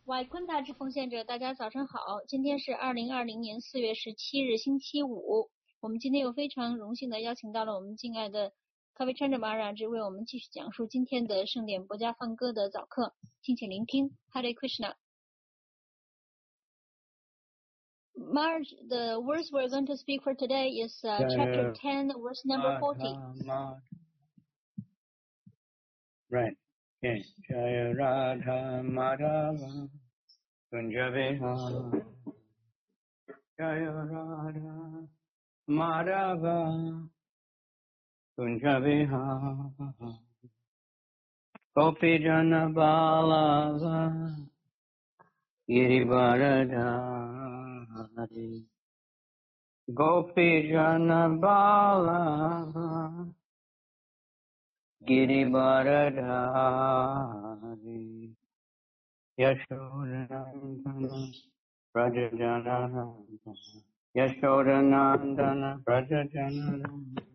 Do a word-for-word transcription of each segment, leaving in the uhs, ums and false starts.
外昆达之奉献者，大家早上好！今天是二零二零年四月十七日，星期五。我们今天又非常荣幸的邀请到了我们敬爱的卡维川者马拉之，为我们继续讲述今天的圣典博加梵歌的早课，敬请聆听。Hare Krishna。Marge, the words we're going to speak for today is uh, chapter ten, verse number forty. Right. Okay. Jaya Radha Madhava Kunjaviha Jaya Radha Madhava Kunjaviha Gopi Jana Balava Girivaradhari Gopi Jana Balava Girivaradhari Yashodanandana Prajajanana Yashodanandana Prajajanana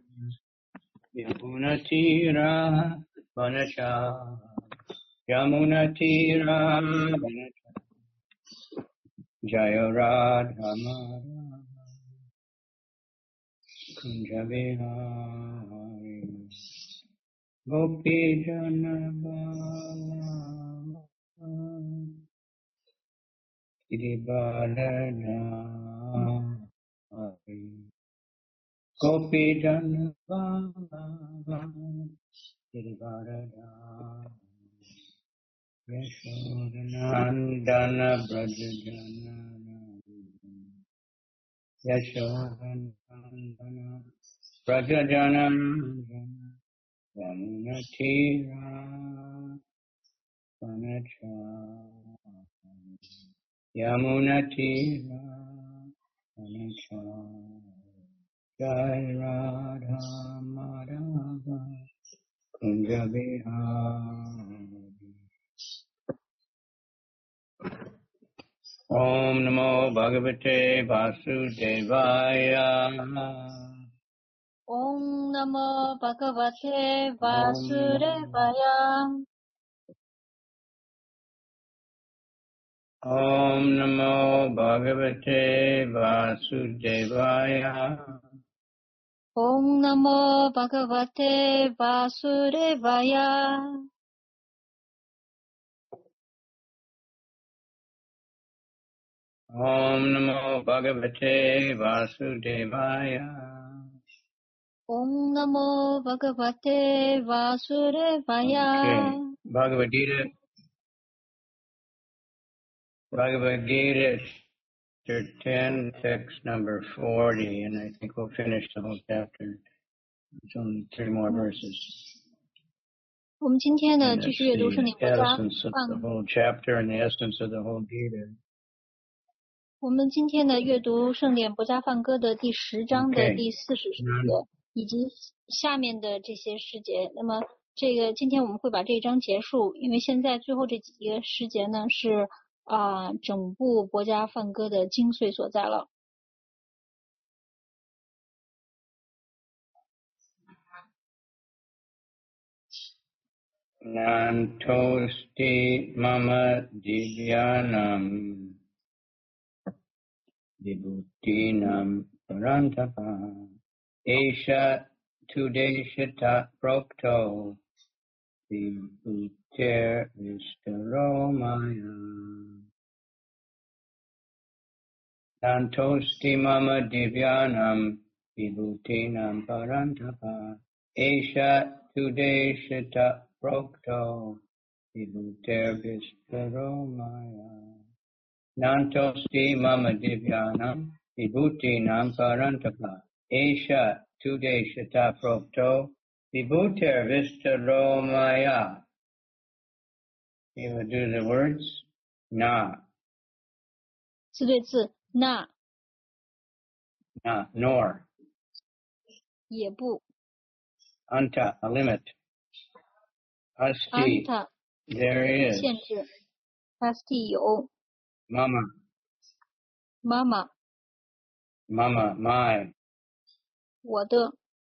Yamunatira Vanacha Yamunatira Vanacha Jaya Radha Madhava Kunjavihari Gopi Jana Balava Girivaradhari Gopi Jana Balava Girivaradhari Yashodanandana Brajajana Yashodanandana Brajajana Yamunatira Vanacha Yamunatira Vanacha Jai Radha Madhava Kunjavihari Om Namo Bhagavate Vasudevaya Om Namo Bhagavate Vasudevaya. Om Namo Bhagavate Vasudevaya Om Namo Bhagavate Vasudevaya. Om Namo Bhagavate Vasudevaya Om Namo Bhagavate Vasudevaya. Okay. Bhagavad Gita Bhagavad Gita chapter ten, text number forty, and I think we'll finish the whole chapter. It's only three more verses. 我们今天呢， And 继 that's 续阅读圣 the 典博加 essence of the 梵。 whole chapter and the essence of the whole Gita. 我们今天呢，阅读圣典博加梵歌的第十章的 Okay. 第四十诗节，以及下面的这些诗节。那么，这个今天我们会把这一章结束，因为现在最后这几个诗节呢，是啊、呃、整部博加梵歌的精髓所在了。 Nantosti mama divyanam vibhutinam parantapa esha tudeshata prokto vibhutir vistaro maya Nantosti mama divyanam vibhutinam parantapa esha tudeshata prokto vibhutir vistaro maya Nantosti mama divyanam vibhutinam parantapa esha tude shata prokto vibhutir vistaro maya. You will do the words na, 字对字，那 na, nor, 也不， anta, a limit, asti, anta there is, 限制 asti 有 mama, mama mama, my, 我的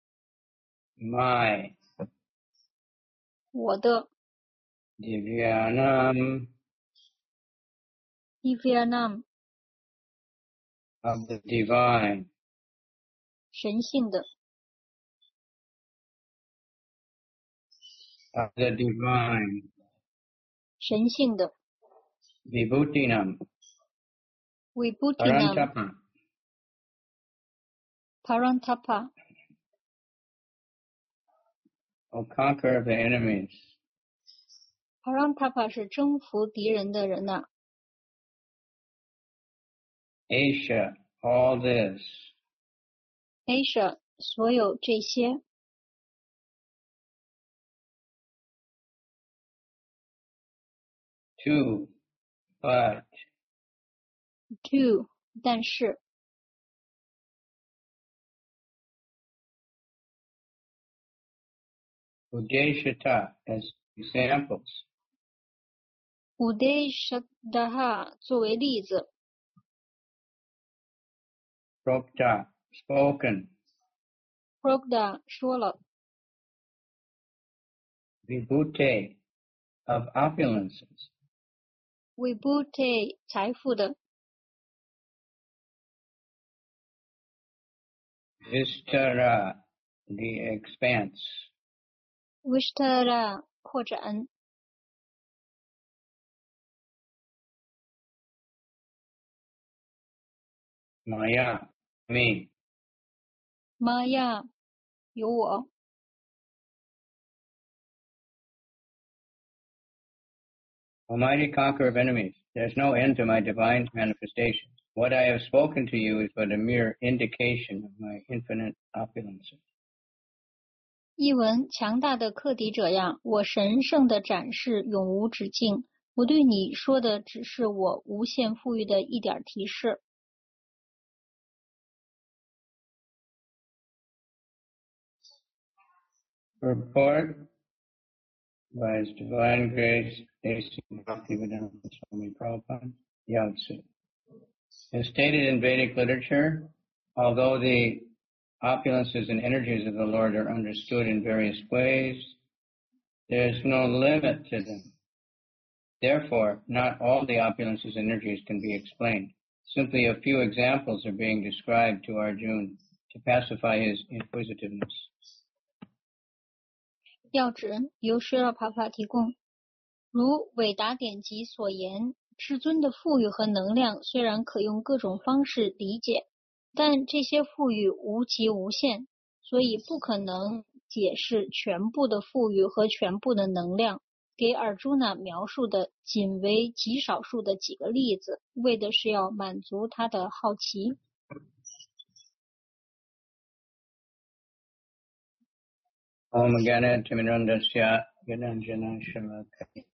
my, 我的 divyanam, Divyanam of the divine, 神性的 of the divine, 神性的 Vibhutinam, Vibhutinam Parantapa, Parantapa O conqueror of the enemies, Parantapa 是征服敌人的人呐、啊、 Asia, all this, Asia 所有这些 two, but, do 但是 Udeshata as examples, Udeshadaha 作为例子 Prokta, spoken, Progda 说了 Vibhute, of opulences, Vibhuti 财富的 Vistara, the expanse, Vishtara 扩展 Maya, me, Maya 有我 Almighty conqueror of enemies, there's no end to my divine manifestations. What I have spoken to you is but a mere indication of my infinite opulences. 译文强大的克敌者呀，我神圣的展示永无止境。我对你说的只是我无限富裕的一点提示。 Purport by His Divine Grace, A C Bhaktivedanta Swami Prabhupada, Yatsu. As stated in Vedic literature, although the opulences and energies of the Lord are understood in various ways, there is no limit to them. Therefore, not all the opulences and energies can be explained. Simply a few examples are being described to Arjuna to pacify his inquisitiveness. 要旨由舍拉帕帕提供，如韦达典籍所言，至尊的富裕和能量虽然可用各种方式理解，但这些富裕无极无限，所以不可能解释全部的富裕和全部的能量。给尔朱那描述的仅为极少数的几个例子，为的是要满足他的好奇。 Om Gana Timirandasya Gananjana Shalakaya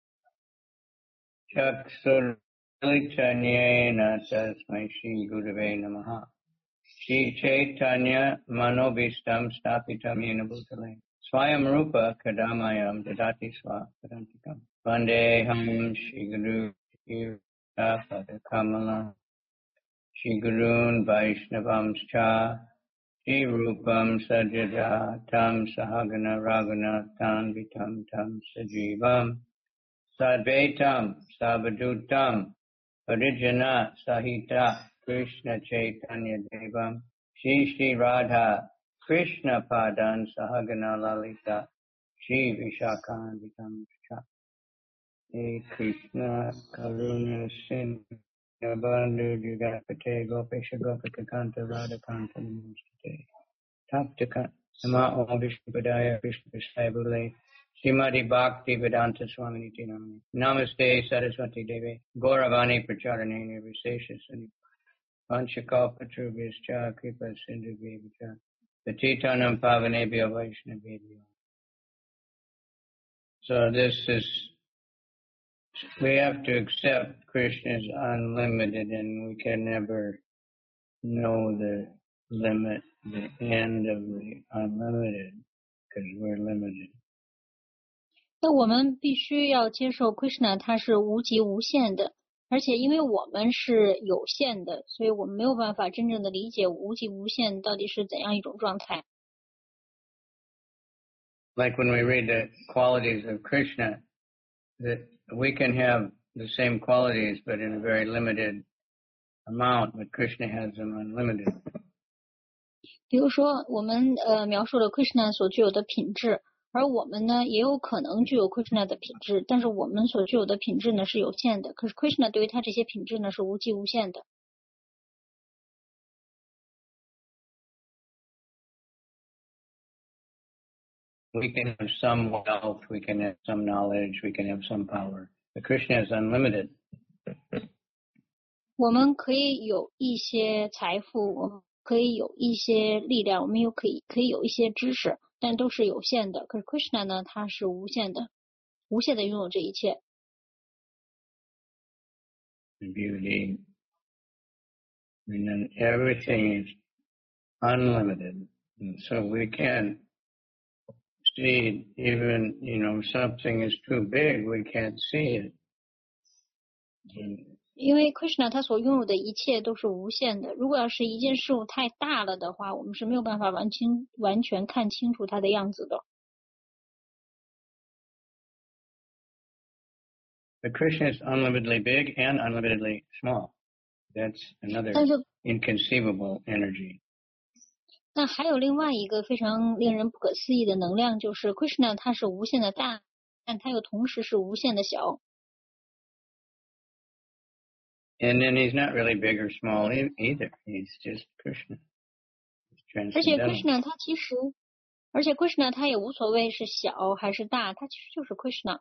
Chakshur Chaitanyena Tasmai Shri Gurave Namaha Shri Chaitanya Manobishtam Stapitam Yena Bhutale Swayam Rupa Kadamayam Dadati Swa Kadantikam Vandeham Shri Guru Pada Kamala Shri Gurun Vaishnavamscha Shri Rupam Sajada Tam Sahagana Raguna Tan Vitam Tam Sajivam Sadvaitam Savadutam Parijana Sahita Krishna Chaitanya Devam Shri Shri Radha Krishna Padan Sahagana Lalita Shri Vishakhan Vitam Cha Hey Krishna Karuna Sin Bandhu Jugapate Gopesha Gopika Kanta Radha Kanta Namaste Taptaka Sama Om Vishnu Padaya Vishnu Vishnu Srimati Bhakti Vedanta Swami Niti Namani Namaste Saraswati Devi Gauravani Pracharane Nirvisesha Suni Panchakalpa Trubhischa Kripa Sindhu Vivacha Patitanam Pavanebhyo Vaishnavebhyo. So this is, we have to accept Krishna is unlimited and we can never know the limit, the end of the unlimited because we're limited. 那我们必须要接受 Krishna 他是无极无限的，而且因为我们是有限的，所以我们没有办法真正的理解无极无限到底是怎样一种状态。 Like when we read the qualities of Krishna, that we can have the same qualities, but in a very limited amount, but Krishna has them unlimited. 比如说，我们呃描述了 Krishna 所具有的品质，而我们呢也有可能具有 Krishna 的品质，但是我们所具有的品质呢是有限的，可是 Krishna 对于他这些品质呢是无际无限的。 We can have some wealth, we can have some knowledge, we can have some power. But Krishna is unlimited. 我们可以有一些财富，我们可以有一些力量，我们又可以可以有一些知识，但都是有限的。可是 Krishna 呢，他是无限的，无限的拥有这一切。 Beauty, and then everything is unlimited, and so we can see even, you know, something is too big, we can't see it. 因为 Krishna 他所拥有的一切都是无限的，如果要是一件事物太大了的话，我们是没有办法完清完全看清楚它的样子的。 But Krishna is unlimitedly big and unlimitedly small. That's another inconceivable energy. 那还有另外一个非常令人不可思议的能量，就是 Krishna 他是无限的大，但他又同时是无限的小。 And then he's not really big or small either. He's just Krishna. 而且 Krishna 他其实，而且 Krishna 他也无所谓是小还是大，他其实就是 Krishna。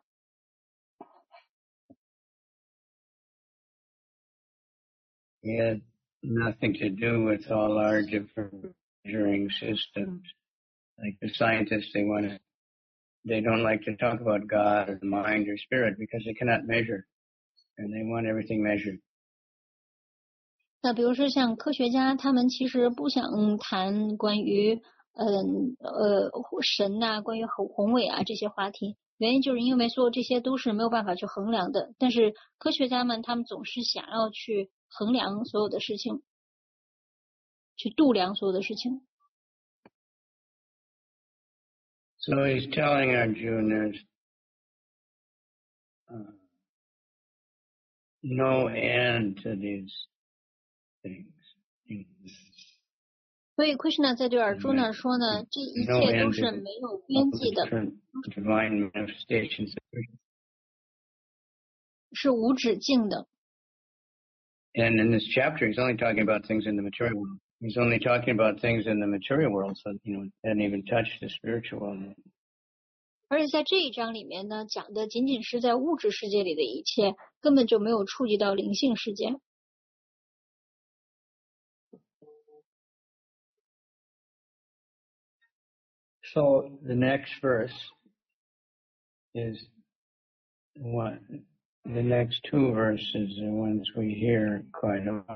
He had nothing to do with all our different measuring systems. Like the scientists, they want to, they don't like to talk about God or the mind or spirit because they cannot measure, and they want everything measured. 那比如说像科学家，他们其实不想谈关于嗯 呃, 呃神呐、啊、关于宏宏伟啊这些话题，原因就是因为所有这些都是没有办法去衡量的。但是科学家们他们总是想要去衡量所有的事情，去度量所有的事情。 So he's telling Arjuna, uh, no end to these things. 所以 Krishna 在对Arjuna说呢，这一切都是没有边际的， divine manifestations 是无止境的。 And in this chapter, he's only talking about things in the material world. He's only talking about things in the material world, so you know, hadn't even touched the spiritual world. 而且在这一章里面呢，讲的仅仅是在物质世界里的一切，根本就没有触及到灵性世界。 So the next verse is one. The next two verses are ones we hear quite a lot.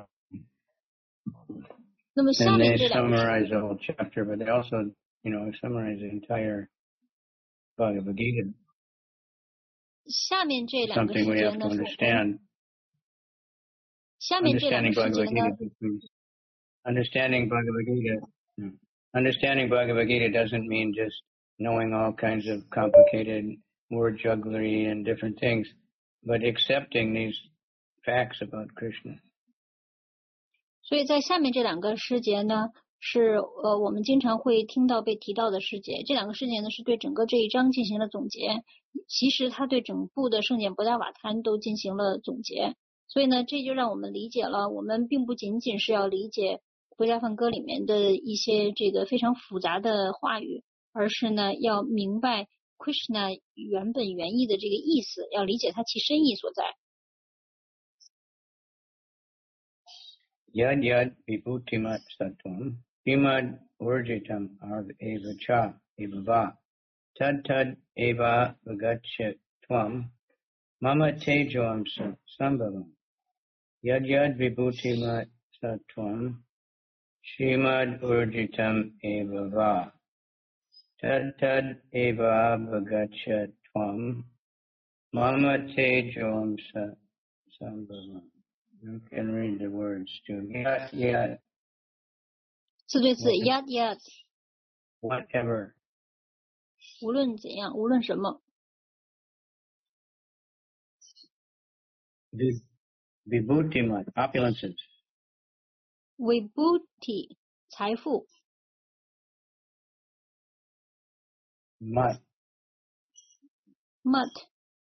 那么下 And 面 they 这两个 summarize the whole chapter, but they also, you know, summarize the entire Bhagavad Gita. 下面这两个时 Something we 节 have 呢 to 是 understand. 下面这两个 Understanding 时节 Bhagavad 呢 Gita. means- Understanding Bhagavad Gita. hmm. Understanding Bhagavad Gita doesn't mean just knowing all kinds of complicated word jugglery and different things, but accepting these facts about Krishna. 所以在下面这两个诗节呢，是呃我们经常会听到被提到的诗节。这两个诗节呢，是对整个这一章进行了总结。其实他对整部的圣简博达瓦坛都进行了总结。所以呢，这就让我们理解了，我们并不仅仅是要理解国家梵歌里面的一些这个非常复杂的话语，而是呢要明白 Krishna 原本原意的这个意思，要理解它其深意所在。 Yad yad vibhutimat sattvam himad urjitam arv eva cha eva va tad tad eva vagachet tvam mama tejoam sambhavam yad yad vibhutimat sattvam shimad urjitam eva va tad tad eva vagachet tvam mama tejoam sambhavam. You can read the words too. Yat yat. 字对字 yad yad. Whatever. 无论怎样，无论什么。 Vi- Vibhuti-mat, opulences. Vibhuti 财富 Mat, Mat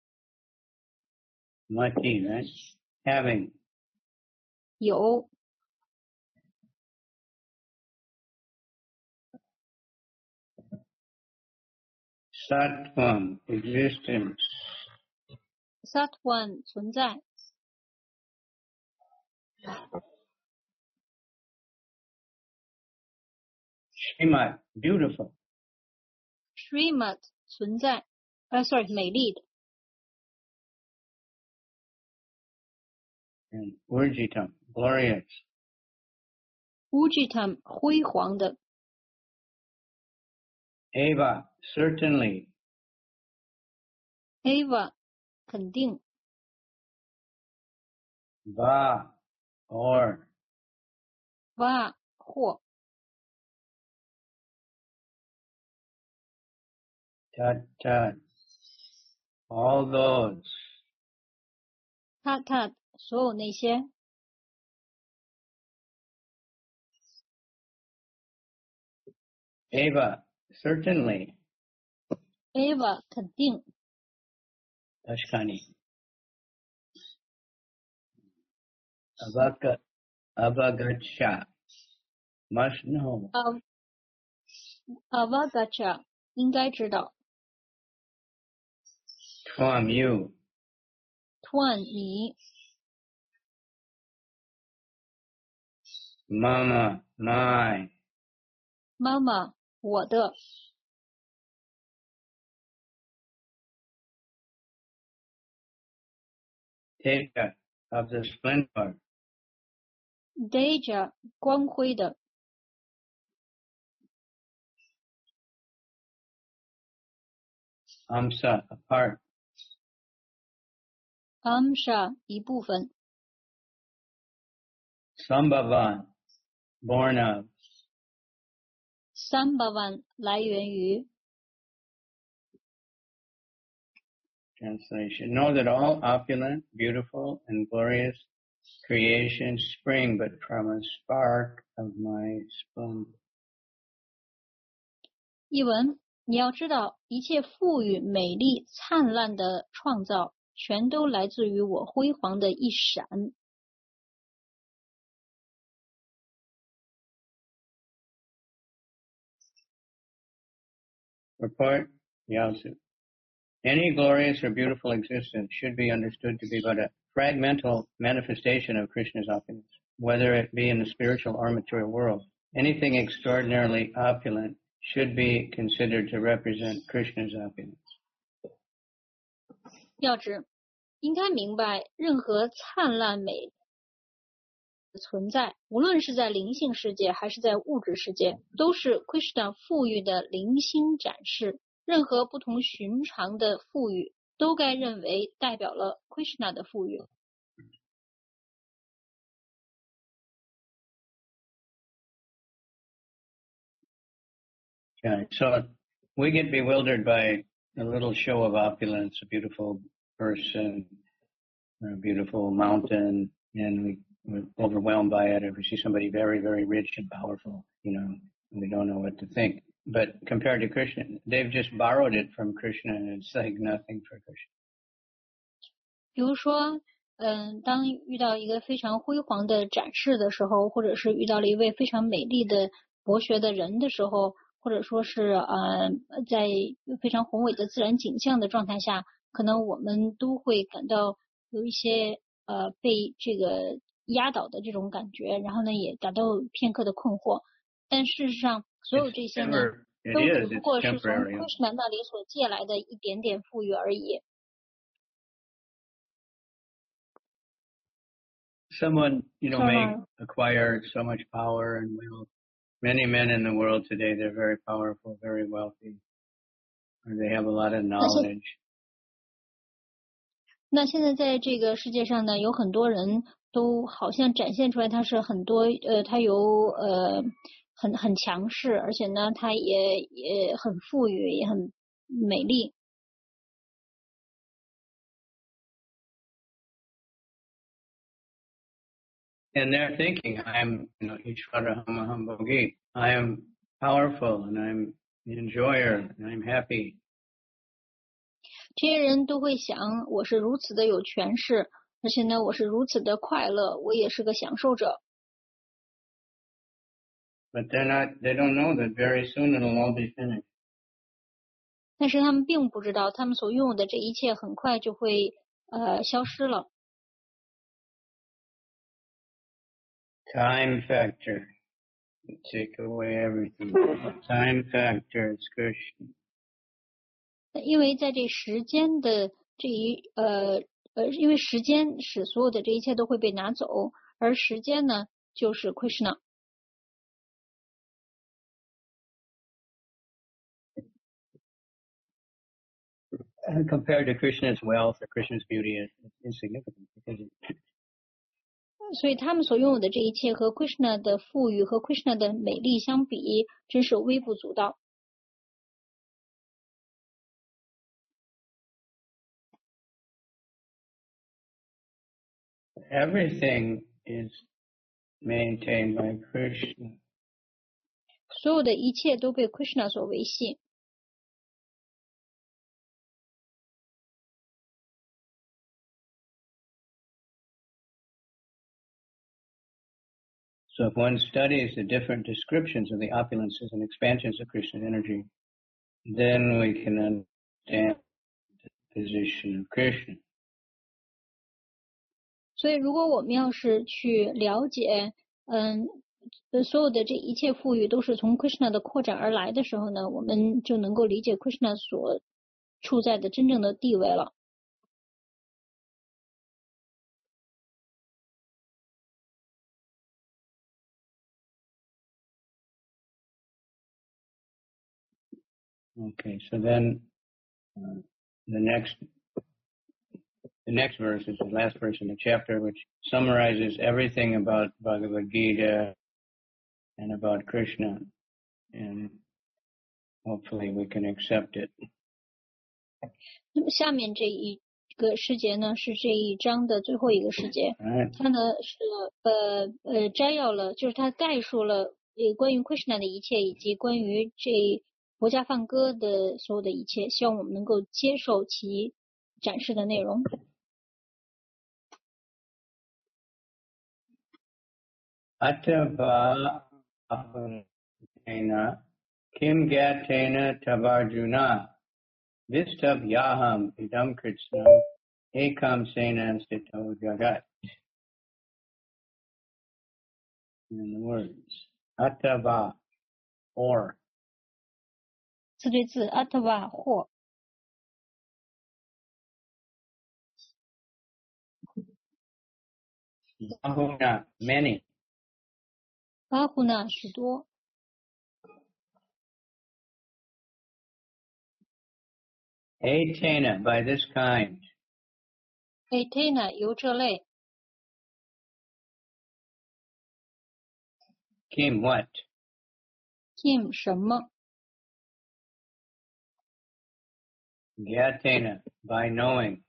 mati, right? Having. 有 Sattvam, existence. Satwan 存在 Shrimat, beautiful. Shrimat 存在呃、sorry 美丽的 And Urjitam, glorious. Ujitam 辉煌的 Eva, certainly. Ava 肯定 Va, or. Va 或 Tat, tat. All those. Tat Tat 所有那些 Eva, certainly. Ava 肯定 Tashkani. Avaka, avagacha. Must know. Av Avagacha 应该知道 Tvam, you. Twan 你 Mama, my. 妈妈我的 Teja, of the splendor. Deja 光辉的 Amsa, a part. Amsha 一部分 Sambhavan, born of. Sambhavan 来源于 Translation. Know that all opulent, beautiful, and glorious creations spring but from a spark of my splendor. 译文，你要知道，一切富裕、美丽、灿烂的创造，全都来自于我辉煌的一闪。 Report, Yasu. Any glorious or beautiful existence should be understood to be but a fragmental manifestation of Krishna's opulence, whether it be in the spiritual or material world. Anything extraordinarily opulent should be considered to represent Krishna's opulence. 要知，应该明白，任何灿烂美的存在，无论是在灵性世界还是在物质世界，都是 Krishna 富裕的灵心展示。任何不同寻常的富裕，都该认为代表了 Krishna 的富裕。 Okay, so we get bewildered by a little show of opulence, a beautiful person, a beautiful mountain, and we, we're overwhelmed by it. If we see somebody very, very rich and powerful, you know, we don't know what to think. But compared to Krishna, they've just borrowed it from Krishna, and it's like nothing for Krishna. 比如说，嗯，当遇到一个非常辉煌的展示的时候，或者是遇到了一位非常美丽的博学的人的时候，或者说是呃，在非常宏伟的自然景象的状态下，可能我们都会感到有一些呃被这个压倒的这种感觉，然后呢也感到片刻的困惑。但事实上，所有这些呢，都只不过是从 Krishna 那里所借来的一点点富裕而已。 Someone, you know, may acquire so much power and wealth. Many men in the world today, they're very powerful, very wealthy, or they have a lot of knowledge. 那现在在这个世界上呢，有很多人都好像展现出来，他是很多呃，他有呃很很强势，而且呢，他也也很富裕，也很美丽。 And they're thinking, I'm, you know, Ishvara Hamaham Bhogi. I am powerful and I'm an enjoyer and I'm happy. 这些人都会想，我是如此的有权势，而且呢，我是如此的快乐，我也是个享受者。 But they're not, they don't know that very soon it'll all be finished. 但是他们并不知道，他们所拥有的这一切很快就会呃消失了。 Time factor. Take away everything. Time factor is Krishna. 因为在这时间的这一呃呃，因为时间使所有的这一切都会被拿走，而时间呢就是 Krishna。 And compared to Krishna's wealth or Krishna's beauty, it's insignificant because it, 所以他们所拥有的这一切和 Krishna 的富裕和 Krishna 的美丽相比，真是微不足道。 everything is maintained by Krishna. 所有的一切都被 Krishna 所维系。 So if one studies the different descriptions of the opulences and expansions of Krishna's energy, then we can understand the position of Krishna. 所以，如果我们要是去了解，嗯，所有的这一切富裕都是从 Krishna 的扩展而来的时候呢，我们就能够理解 Krishna 所处在的真正的地位了。 Okay, so then uh, the next the next verse is the last verse in the chapter, which summarizes everything about Bhagavad Gita and about Krishna, and hopefully we can accept it. 那么下面这一个诗节呢，是这一章的最后一个诗节， Right? 它呢是呃呃摘要了，就是它概述了呃关于 Krishna 的一切，以及关于这国家梵歌的所有的一切，希望我们能够接受其展示的内容。 Atava ahunena kim gatena tavarjuna vistab yaham idam kritsnam ekam senam stito jagat. In the words, Atava, or. 字对字 Atava 或 Ahuna, many. Bahuna 许多 Etena, by this kind. Etena 由这类 Kim, what? Kim 什么 Gyatena, by knowing.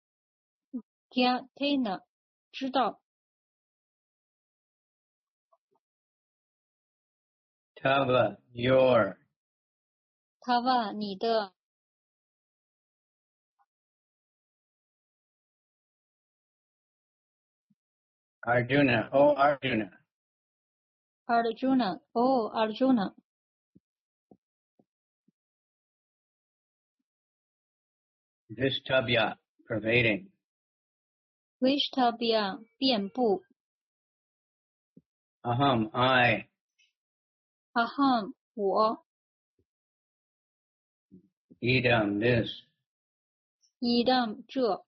Gyatena 知道 Tava, your. Tava 你的 Arjuna, oh Arjuna. Arjuna Oh Arjuna Vistabhya, pervading. Vishtabhya 遍布 Aham, I. Aham 我 Idam, this. Idam 这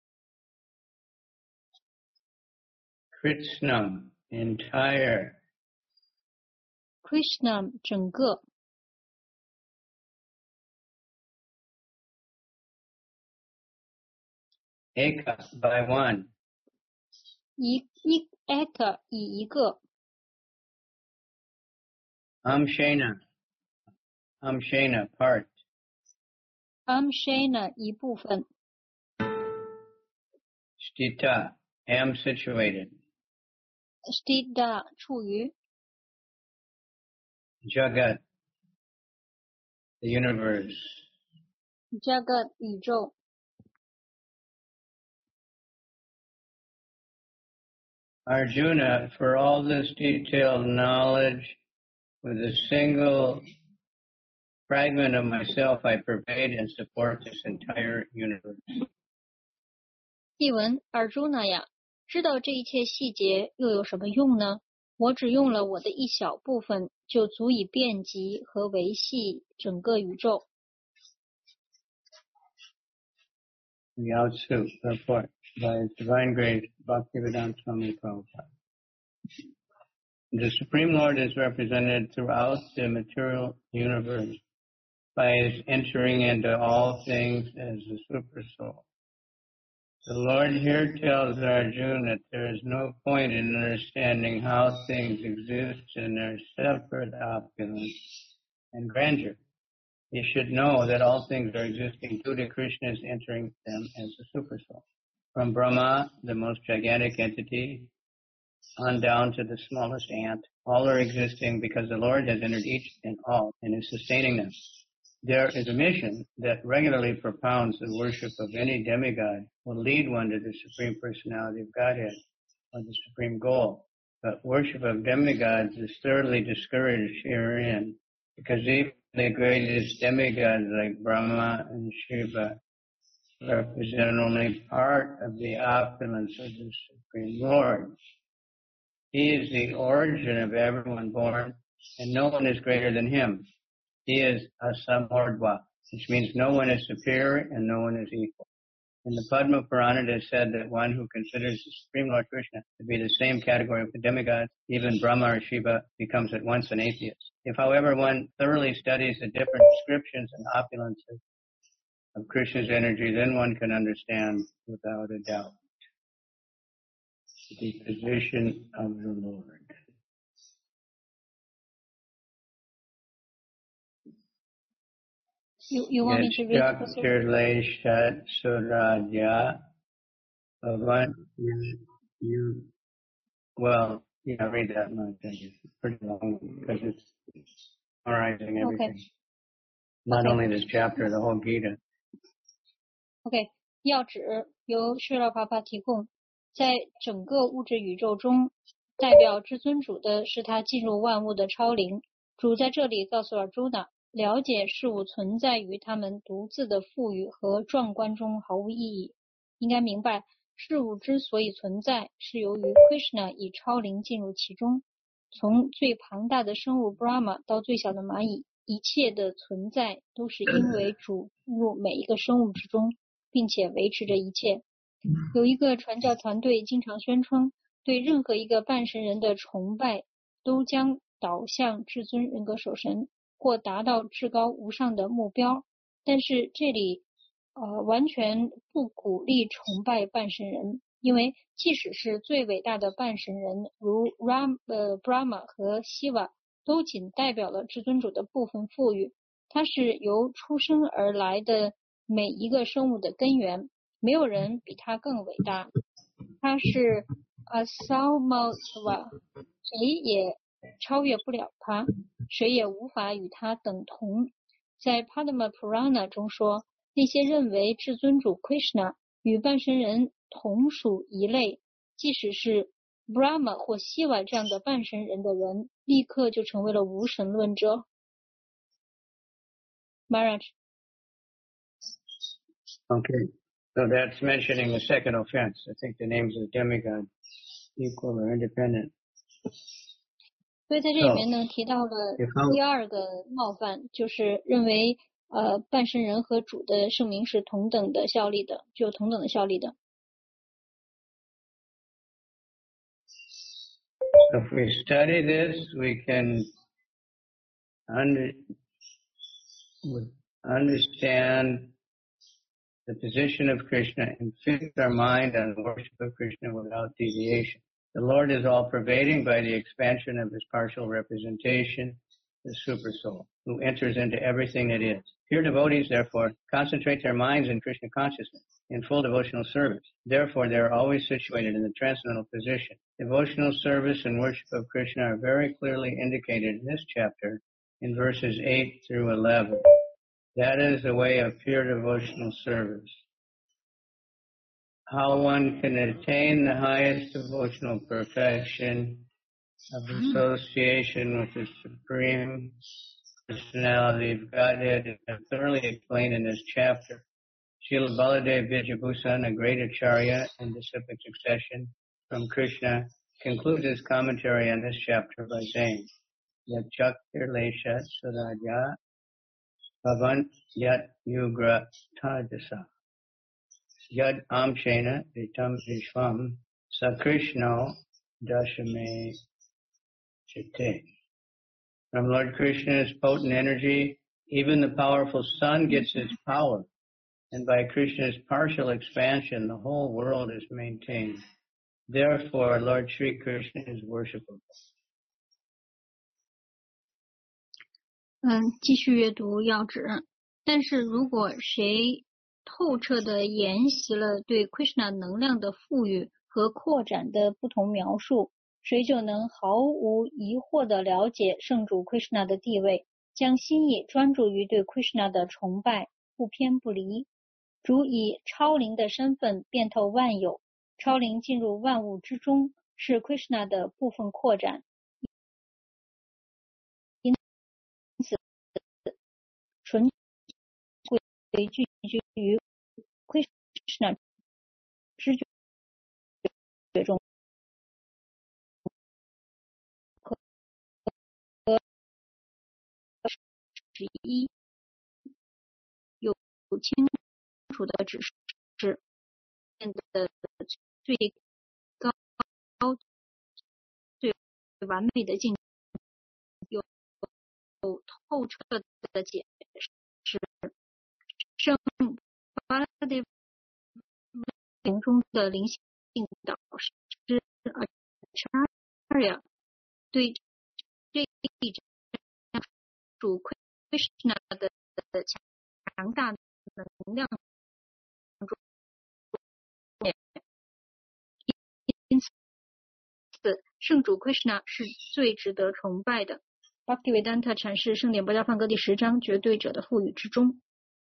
Kritsnam, entire. Krishna 整个 Eka, by one. 一一 Eka 以一个 Amshena, Amshena, part. Amshena 一部分 Stita, am situated. Stida 处于 Jagat, the universe. Jagat 宇宙 Arjuna, for all this detailed knowledge, with a single fragment of myself, I pervade and support this entire universe. 译文 Arjuna 呀，知道这一切细节又有什么用呢？我只用了我的一小部分，就足以遍及和维系整个宇宙。 Yao Tzu, report by His Divine Grace, Bhaktivedanta Swami Prabhupada. The Supreme Lord is represented throughout the material universe by His entering into all things as the Super Soul. The Lord here tells Arjuna that there is no point in understanding how things exist in their separate opulence and grandeur. He should know that all things are existing due to Krishna's entering them as the Super Soul. From Brahma, the most gigantic entity, on down to the smallest ant, all are existing because the Lord has entered each and all and is sustaining them. There is a mission that regularly propounds the worship of any demigod will lead one to the Supreme Personality of Godhead, or the Supreme Goal. But worship of demigods is thoroughly discouraged herein, because even the greatest demigods like Brahma and Shiva represent only part of the opulence of the Supreme Lord. He is the origin of everyone born, and no one is greater than him. He is asamordva, which means no one is superior and no one is equal. In the Padma Purana, it is said that one who considers the Supreme Lord Krishna to be the same category of the demigods, even Brahma or Shiva, becomes at once an atheist. If, however, one thoroughly studies the different descriptions and opulences of Krishna's energy, then one can understand without a doubt the position of the Lord. You, you want me to read Yachakirleshat Suraja. You, well, yeah, read that one. I think it's pretty long because it's summarizing everything. Okay. Not Okay. only this chapter, the whole Gita. OK， 要旨由释拉帕帕提供，在整个物质宇宙中，代表至尊主的是他进入万物的超灵。主在这里告诉了朱纳，了解事物存在于他们独自的富裕和壮观中毫无意义。应该明白，事物之所以存在，是由于 Krishna 以超灵进入其中。从最庞大的生物 Brahma 到最小的蚂蚁，一切的存在都是因为主入每一个生物之中，并且维持着一切。有一个传教团队经常宣称，对任何一个半神人的崇拜都将导向至尊人格守神，或达到至高无上的目标。但是这里呃完全不鼓励崇拜半神人，因为即使是最伟大的半神人，如 Ram 呃 Brahma 和 Shiva， 都仅代表了至尊主的部分富裕。它是由出生而来的每一个生物的根源，没有人比他更伟大。他是 Asamodva， 谁也超越不了他，谁也无法与他等同。在 Padma Purana 中说，那些认为至尊主 Krishna 与半神人同属一类，即使是 Brahma 或 Shiva 这样的半神人的人，立刻就成为了无神论者。Maharaj. Okay, so that's mentioning the second offense. I think the names of demigods equal or independent. 所以在这里面呢， so, 提到了第二个冒犯，就是认为呃半神人和主的圣名是同等的效力的，具有同等的效力的。 If we study this, we can under, understand the position of Krishna and fix our mind on the worship of Krishna without deviation. The Lord is all-pervading by the expansion of his partial representation, the Super Soul, who enters into everything that is. Pure devotees, therefore, concentrate their minds in Krishna consciousness. in full devotional service. Therefore, they are always situated in the transcendental position. Devotional service and worship of Krishna are very clearly indicated in this chapter in verses eight through eleven. That is the way of pure devotional service. How one can attain the highest devotional perfection of association with the Supreme Personality of Godhead is thoroughly explained in this chapter. Srila Baladev Vidyabhusan, a great acharya in disciplic succession from Krishna, concludes his commentary on this chapter by saying, Yat Chaktir Lesha Suraja Bhavan Yat Yugra Tadasa Yad Amshena Vitam Vishvam Sakrishno Dashame Chite. From Lord Krishna's potent energy, even the powerful sun gets its power, and by Krishna's partial expansion, the whole world is maintained. Therefore, Lord Sri Krishna is worshipable. 嗯，继续阅读要旨。但是如果谁透彻地研习了对 Krishna 能量的赋予和扩展的不同描述，谁就能毫无疑惑地了解圣主 Krishna 的地位，将心意专注于对 Krishna 的崇拜，不偏不离。主以超灵的身份遍透万有，超灵进入万物之中，是 Krishna 的部分扩展。因此，纯粹聚居于 Krishna 知觉中，和十一有清楚的指示变得最高、最完美的境界，有透彻的解释。圣巴拉德灵中的灵性导师Acharya对这一主 Krishna 的强大能量，因此圣主 Krishna 是最值得崇拜的。Bhaktivedanta 阐释圣典波伽梵歌第十章绝对者的赋予之中。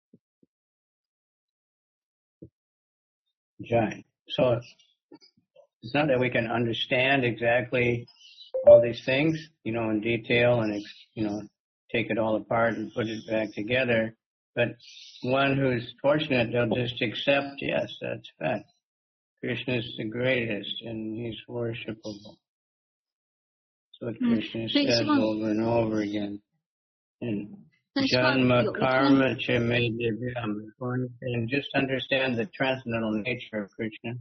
Right. So it's not that we can understand exactly all these things, you know, in detail and, you know, take it all apart and put it back together. But one who's fortunate, they'll just accept, yes, that's fact. Krishna is the greatest and he's worshipable. That's what Krishna says over and over again. And Janma Karma Chemedivyam. One can just understand the transcendental nature of Krishna.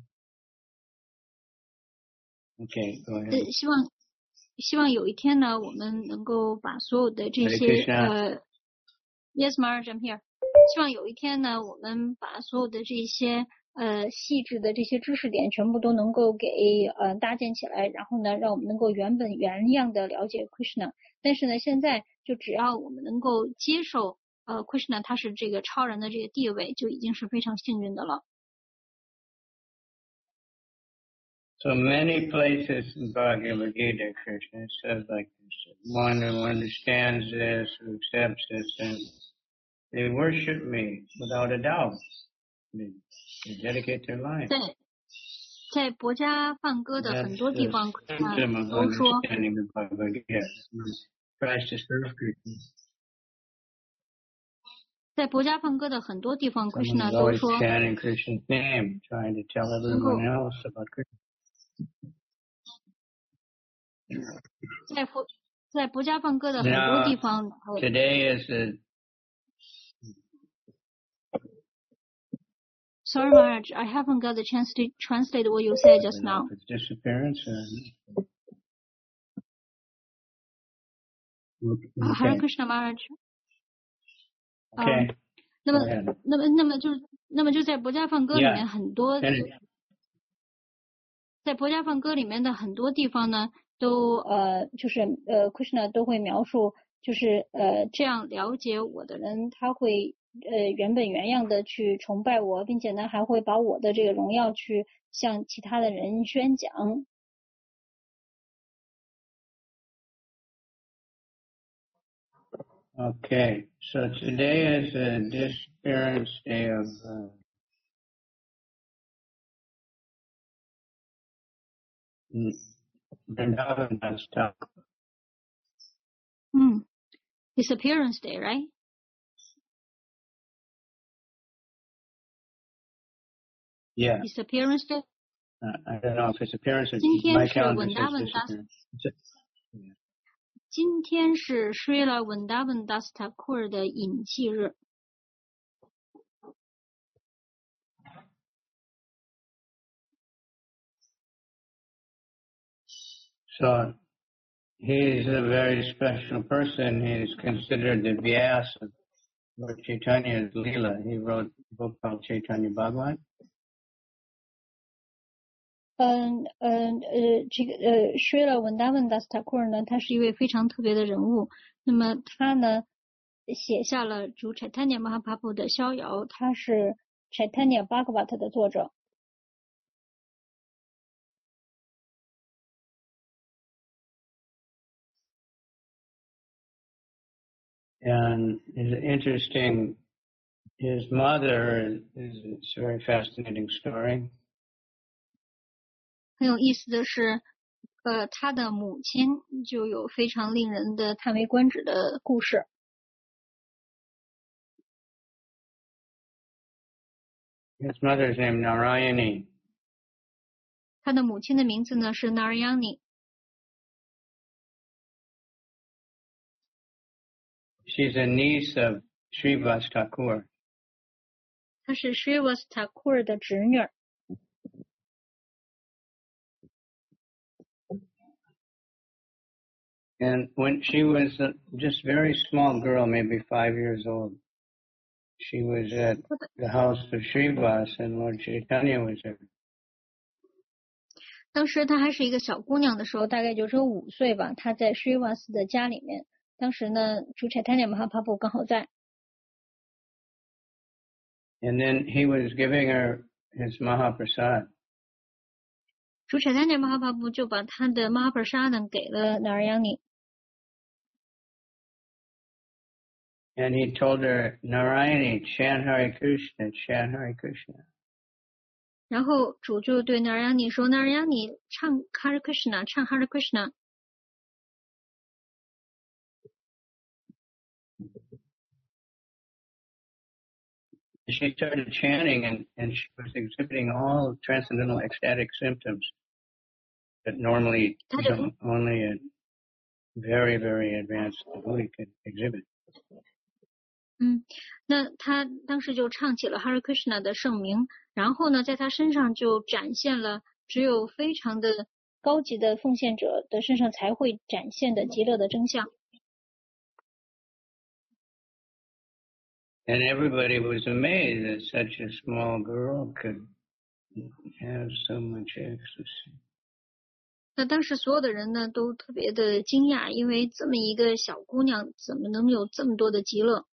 Okay, go ahead. 希望希望有一天呢，我们能够把所有的这些呃 ，Yes, Maharaj, I'm here. 希望有一天呢，我们把所有的这些呃细致的这些知识点全部都能够给呃搭建起来，然后呢，让我们能够原本原样的了解 Krishna。但是呢，现在就只要我们能够接受呃 Krishna 他是这个超人的这个地位，就已经是非常幸运的了。 So many places in Bhagavad Gita, Krishna says like this, one who understands this, who accepts this, and they worship me without a doubt. They, they dedicate their life. 在在博伽梵歌的很多地方，呃，都说。在博伽梵歌的很多地方 ，Krishna 都说，在佛在博伽梵歌的很多地方， Today is a Sorry, Maharaj, I haven't got the chance to translate what you said just now. Disappearance. Uh, Hare Krishna, Maharaj. Okay. 那么，那么，那么就，那么就在博伽梵歌里面很多， yeah. 在博伽梵歌里面的很多地方呢，都呃，就是呃 ，Krishna 都会描述，就是呃，这样了解我的人，他会呃原本原样的去崇拜我，并且呢还会把我的这个荣耀去向其他的人宣讲。 Okay, so today is a disappearance day of uh, Vrindavan Das Thakur. Hmm. Disappearance day, right? Yeah. Disappearance day. Uh, I don't know if it's appearance or 今天 my 是 calendar says Vrindavan Das disappearance. 今天是 Srila Vrindavan Das Thakur 的隐祭日。 So he's a very special person. He's considered the Vyas of Lord Chaitanya's Leela. He wrote a book called Chaitanya Bhagavat. 嗯嗯呃，这个呃，Srila Vrindavan Das Thakur 呢，他是一位非常特别的人物。那么他呢，写下了主 Chaitanya Mahaprabhu 的逍遥，他是 Chaitanya Bhagavat 的作者。 And it's interesting, his mother is, it's a very fascinating story. 很有意思的是，呃，他的母亲就有非常令人的叹为观止的故事。 His mother's name Narayani. 他的母亲的名字呢是 Narayani。 She's a niece of Srivas Thakur. 她是 Srivas Thakur 的侄女。 And when she was a just very small girl, maybe five years old, she was at the house of Srivas and Lord Chaitanya was there. 当时她还是一个小姑娘的时候，大概就只有五岁吧。她在 Srivas 的家里面，当时呢，主 Chaitanya Mahaprabhu 刚好在。 And then he was giving her his Mahaprasad. 主 Chaitanya Mahaprabhu 就把他的 Mahaprasad 给了 Narayani。 And he told her, Narayani, chant Hare Krishna, chant Hare Krishna. 然后主就对 Narayani 说 ：“Narayani 唱 Hare Krishna， 唱 Hare Krishna。” She started chanting and, and she was exhibiting all transcendental ecstatic symptoms that normally you know, only a very, very advanced devotee could exhibit. 嗯，那他当时就唱起了 Hare Krishna 的圣名，然后呢，在他身上就展现了只有非常的高级的奉献者的身上才会展现的极乐的真相。 And everybody was amazed that such a small girl could have so much ecstasy. 那当时所有的人呢都特别的惊讶，因为这么一个小姑娘怎么能有这么多的极乐？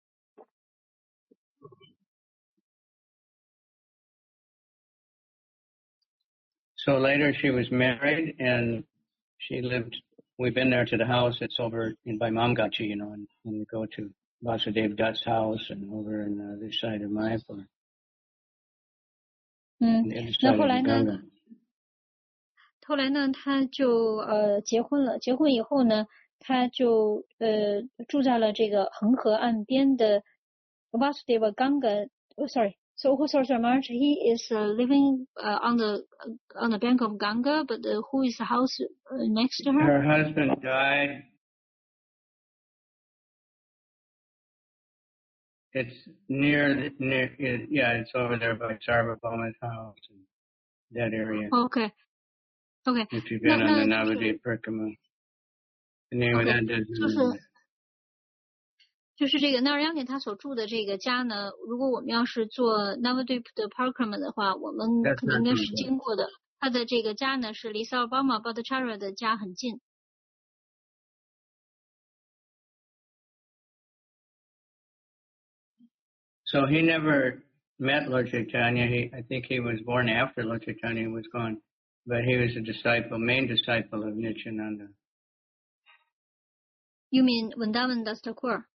So later she was married and she lived, we've been there to the house. It's over in by Mamgachi, you know, and, and we go to Vasudev Dutt's house and over on the other side of Mayapur. 嗯，那后来呢？ Ganga. 后来呢，他就呃结婚了。结婚以后呢，他就呃住在了这个恒河岸边的 Vasudeva Ganga. Oh, sorry. So, who sorry, sorry, Marge? He is uh, living uh, on the uh, on the bank of Ganga, but uh, who is the house uh, next to her? Her husband died. It's near, near, yeah, it's over there by Sarvabhauma's house, that area. Okay. Okay. If you've been on the Navadip Parikrama. The name of that doesn't. 就是这个 Narayani 他所住的这个家呢，如果我们要是做 Navadip 的 Parikrama 的话，我们可能应该是经过的。他的这个家呢，是离 Sarvabhauma Bhattacharya 的家很近。 So he never met Lord Chaitanya. He, I think he was born after Lord Chaitanya was gone, but he was a disciple, main disciple of Nityananda. You mean Vrindavan Das Thakur?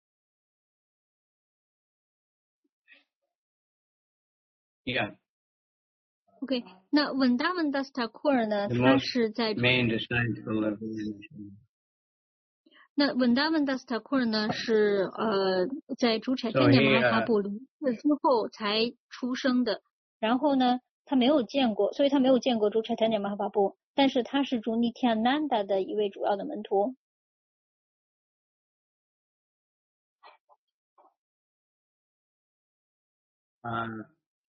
Yeah. OK， 那 Vrindavan Das Thakur 呢， The 他 most 是在 main disciple of Nityananda. 那 Vrindavan Das Thakur 呢是呃在主 So Chaitanya he, uh, Mahaprabhu 离世之后才出生的，然后呢他没有见过，所以他没有见过主 Chaitanya Mahaprabhu， 但是他是主 Nityananda 的一位主要的门徒。 uh,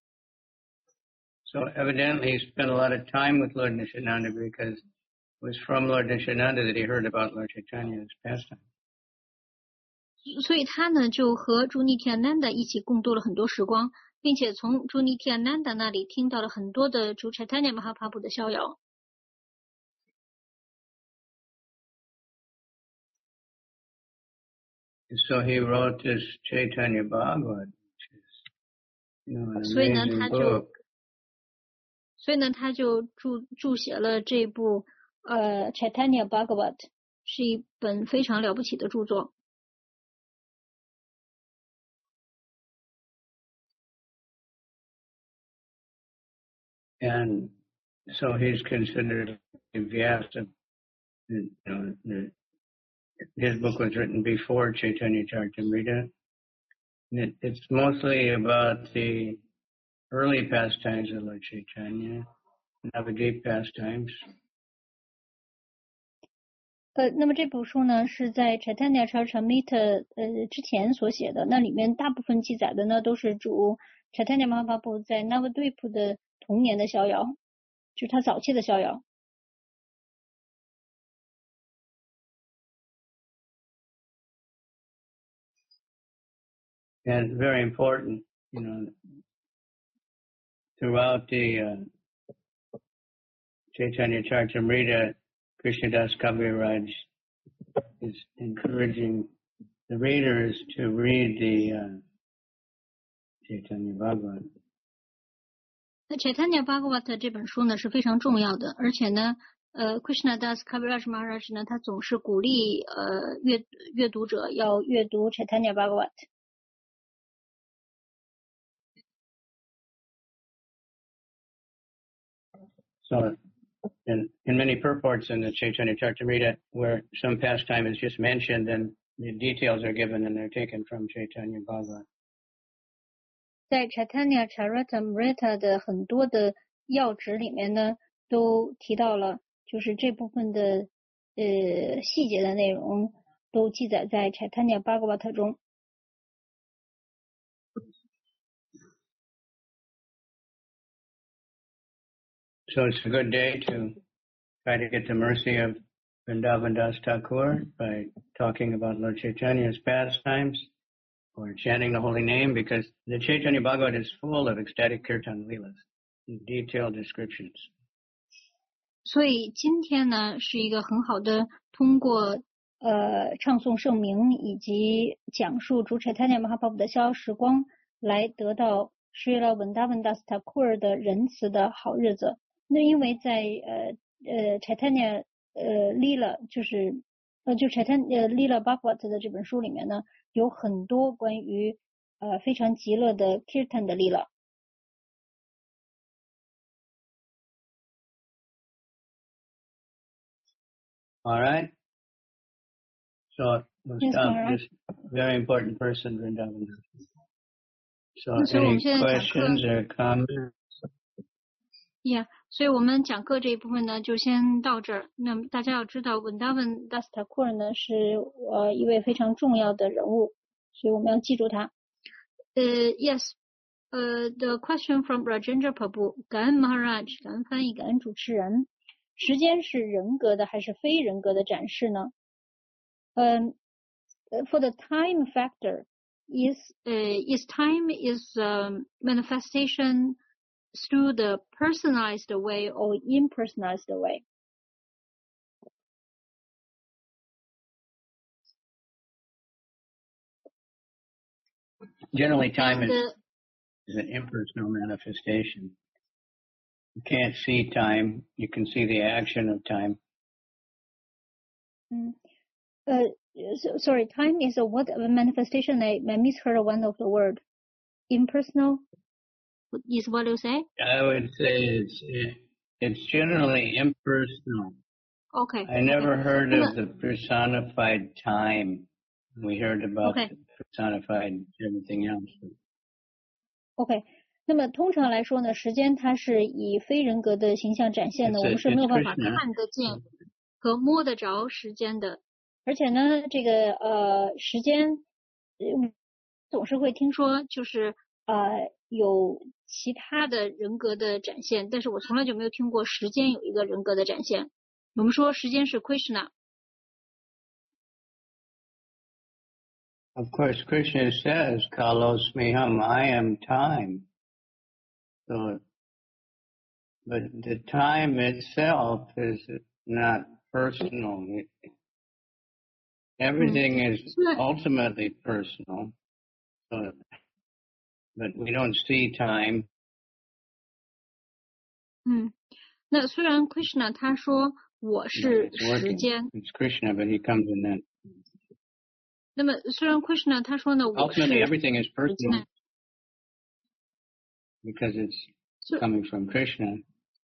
so evidently he spent a lot of time with Lord Nityananda because it was from Lord Nityananda that he heard about Lord Chaitanya's pastime. 所以他呢就和主 Nityananda 一起共度了很多时光，并且从主 Nityananda 那里听到了很多的主 Chaitanya Mahaprabhu 的逍遥。 So he wrote this Chaitanya Bhagavat, which is, you know, an 所以呢 amazing 他就 book. 所以呢他就注注写了这部呃 Chaitanya Bhagavat， 是一本非常了不起的著作。 And so he's considered Vyasa. You know, the, his book was written before Chaitanya Charitamrita. It, it's mostly about the early pastimes of Lord Chaitanya, Navadvip pastimes. 呃，那么这部书呢是在 Chaitanya Charitamrita 呃之前所写的，那里面大部分记载的呢都是主 Chaitanya Mahaprabhu 在 Navadvip 的童年的逍遥，就是他早期的逍遥。 And very important, you know, throughout the uh, Chaitanya Charitamrita, Krishnadas Kaviraj is encouraging the readers to read the uh, Chaitanya Bhagavat. 那 Chaitanya Bhagavat 这本书呢是非常重要的，而且呢，呃 Krishnadas Kaviraj Maharaj 呢，他总是鼓励呃阅阅读者要阅读 Chaitanya Bhagavat。 So, in, in many purports in the Chaitanya Charitamrita, where some pastime is just mentioned, then the details are given and they're taken from Chaitanya Bhagavat. 在 Chaitanya Charitamrita 的很多的要旨里面呢，都提到了，就是这部分的呃细节的内容都记载在 Chaitanya Bhagavat 中。 So it's a good day to try to get the mercy of Vrindavan Das Thakur by talking about Lord Chaitanya's pastimes or chanting the holy name, because the Chaitanya Bhagavat is full of ecstatic kirtan leelas, detailed descriptions. 所以今天呢是一个很好的通过呃唱诵圣名以及讲述主 Chaitanya Mahaprabhu 的逍遥时光来得到 Srila Vrindavan Das Thakur 的仁慈的好日子。那因为在呃呃 Chaitanya 呃 Lila 就是呃就 Chaitanya Lila Bhagavat 的这本书里面呢，有很多关于呃非常极乐的 Kirtan 的 Lila。 All right. So we'll Yes, stop Maharaj. this very important person, Vrindavan. So So any 我们现在讲课 questions or comments? Yeah， 所以我们讲课这一部分呢，就先到这儿。那么大家要知道 ，Vrindavan Das Thakur 呢是呃一位非常重要的人物，所以我们要记住他。呃、uh, ，Yes， 呃、uh, ，The question from Rajendra Prabhu， 感恩 Maharaj， 感恩翻译，感恩主持人。时间是人格的还是非人格的展示呢？嗯、um, ，For the time factor, is 呃、uh, is time is um, manifestation through the personalized way or impersonalized way. generally time And, is, is an impersonal manifestation. You can't see time. You can see the action of time. Mm. Uh, so, sorry, time is a what a manifestation? I, I misheard one of the word. Impersonal is what you say? I would say it's it's generally impersonal. Okay. I never okay. heard of the personified time. We heard about okay. the personified everything else. OK， 那么通常来说呢，时间它是以非人格的形象展现的， It's 我 a, 们是没有 it's 办法 Krishna. 看得见和摸得着时间的。而且呢，这个呃时间，呃总是会听说就是呃有其他的人格的展现，但是我从来就没有听过时间有一个人格的展现。我们说时间是 Krishna。 Of course, Krishna says, Kalos miham, I am time. So, but the time itself is not personal. It, everything mm. is ultimately personal. So, but we don't see time. 嗯，那虽然 Krishna 他说我是时间 ，It's Krishna, but he comes in that. 那么虽然 Krishna 他说呢，我是 Ultimately, everything is personal because it's coming from Krishna.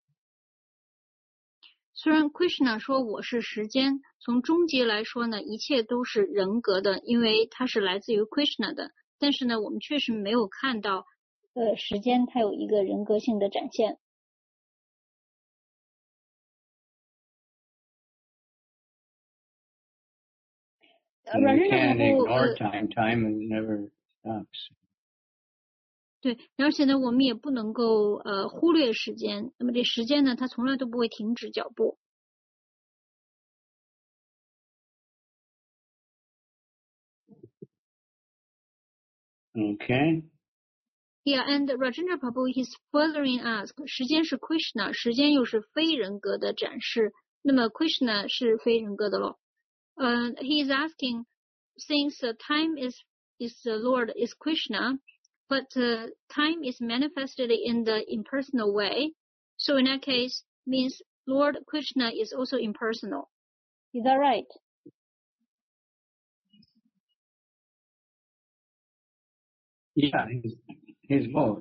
虽然 Krishna 说我是时间，从终极来说呢，一切都是人格的，因为它是来自于 Krishna 的。但是呢，我们确实没有看到，呃，时间它有一个人格性的展现。 We can't ignore time. Time never stops. 对，而且呢，我们也不能够呃忽略时间。那么这时间呢，它从来都不会停止脚步。 Okay. Yeah, and Rajendra Prabhu is furthering ask, 时间是 Krishna， 时间又是非人格的展示。那么 Krishna 是非人格的咯。Uh, he is asking, since uh, time is is the Lord is Krishna, but uh, time is manifested in the impersonal way. So in that case, means Lord Krishna is also impersonal. Is that right? Yeah, he's, he's both.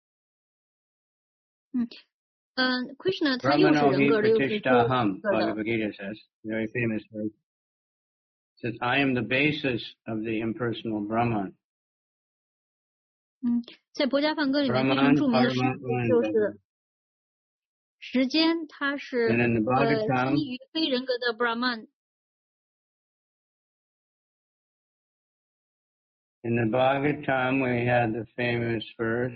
嗯，嗯、呃、，Krishna 他又是人格的，又是非人格的。 Bhagavad Gita says, very famous verse. Says, I am the basis of the impersonal Brahman. 嗯，在博家梵歌里面非常著名的诗就是时间，它是呃基于非人格的 Brahman。 In the Bhagavatam, we had the famous verse,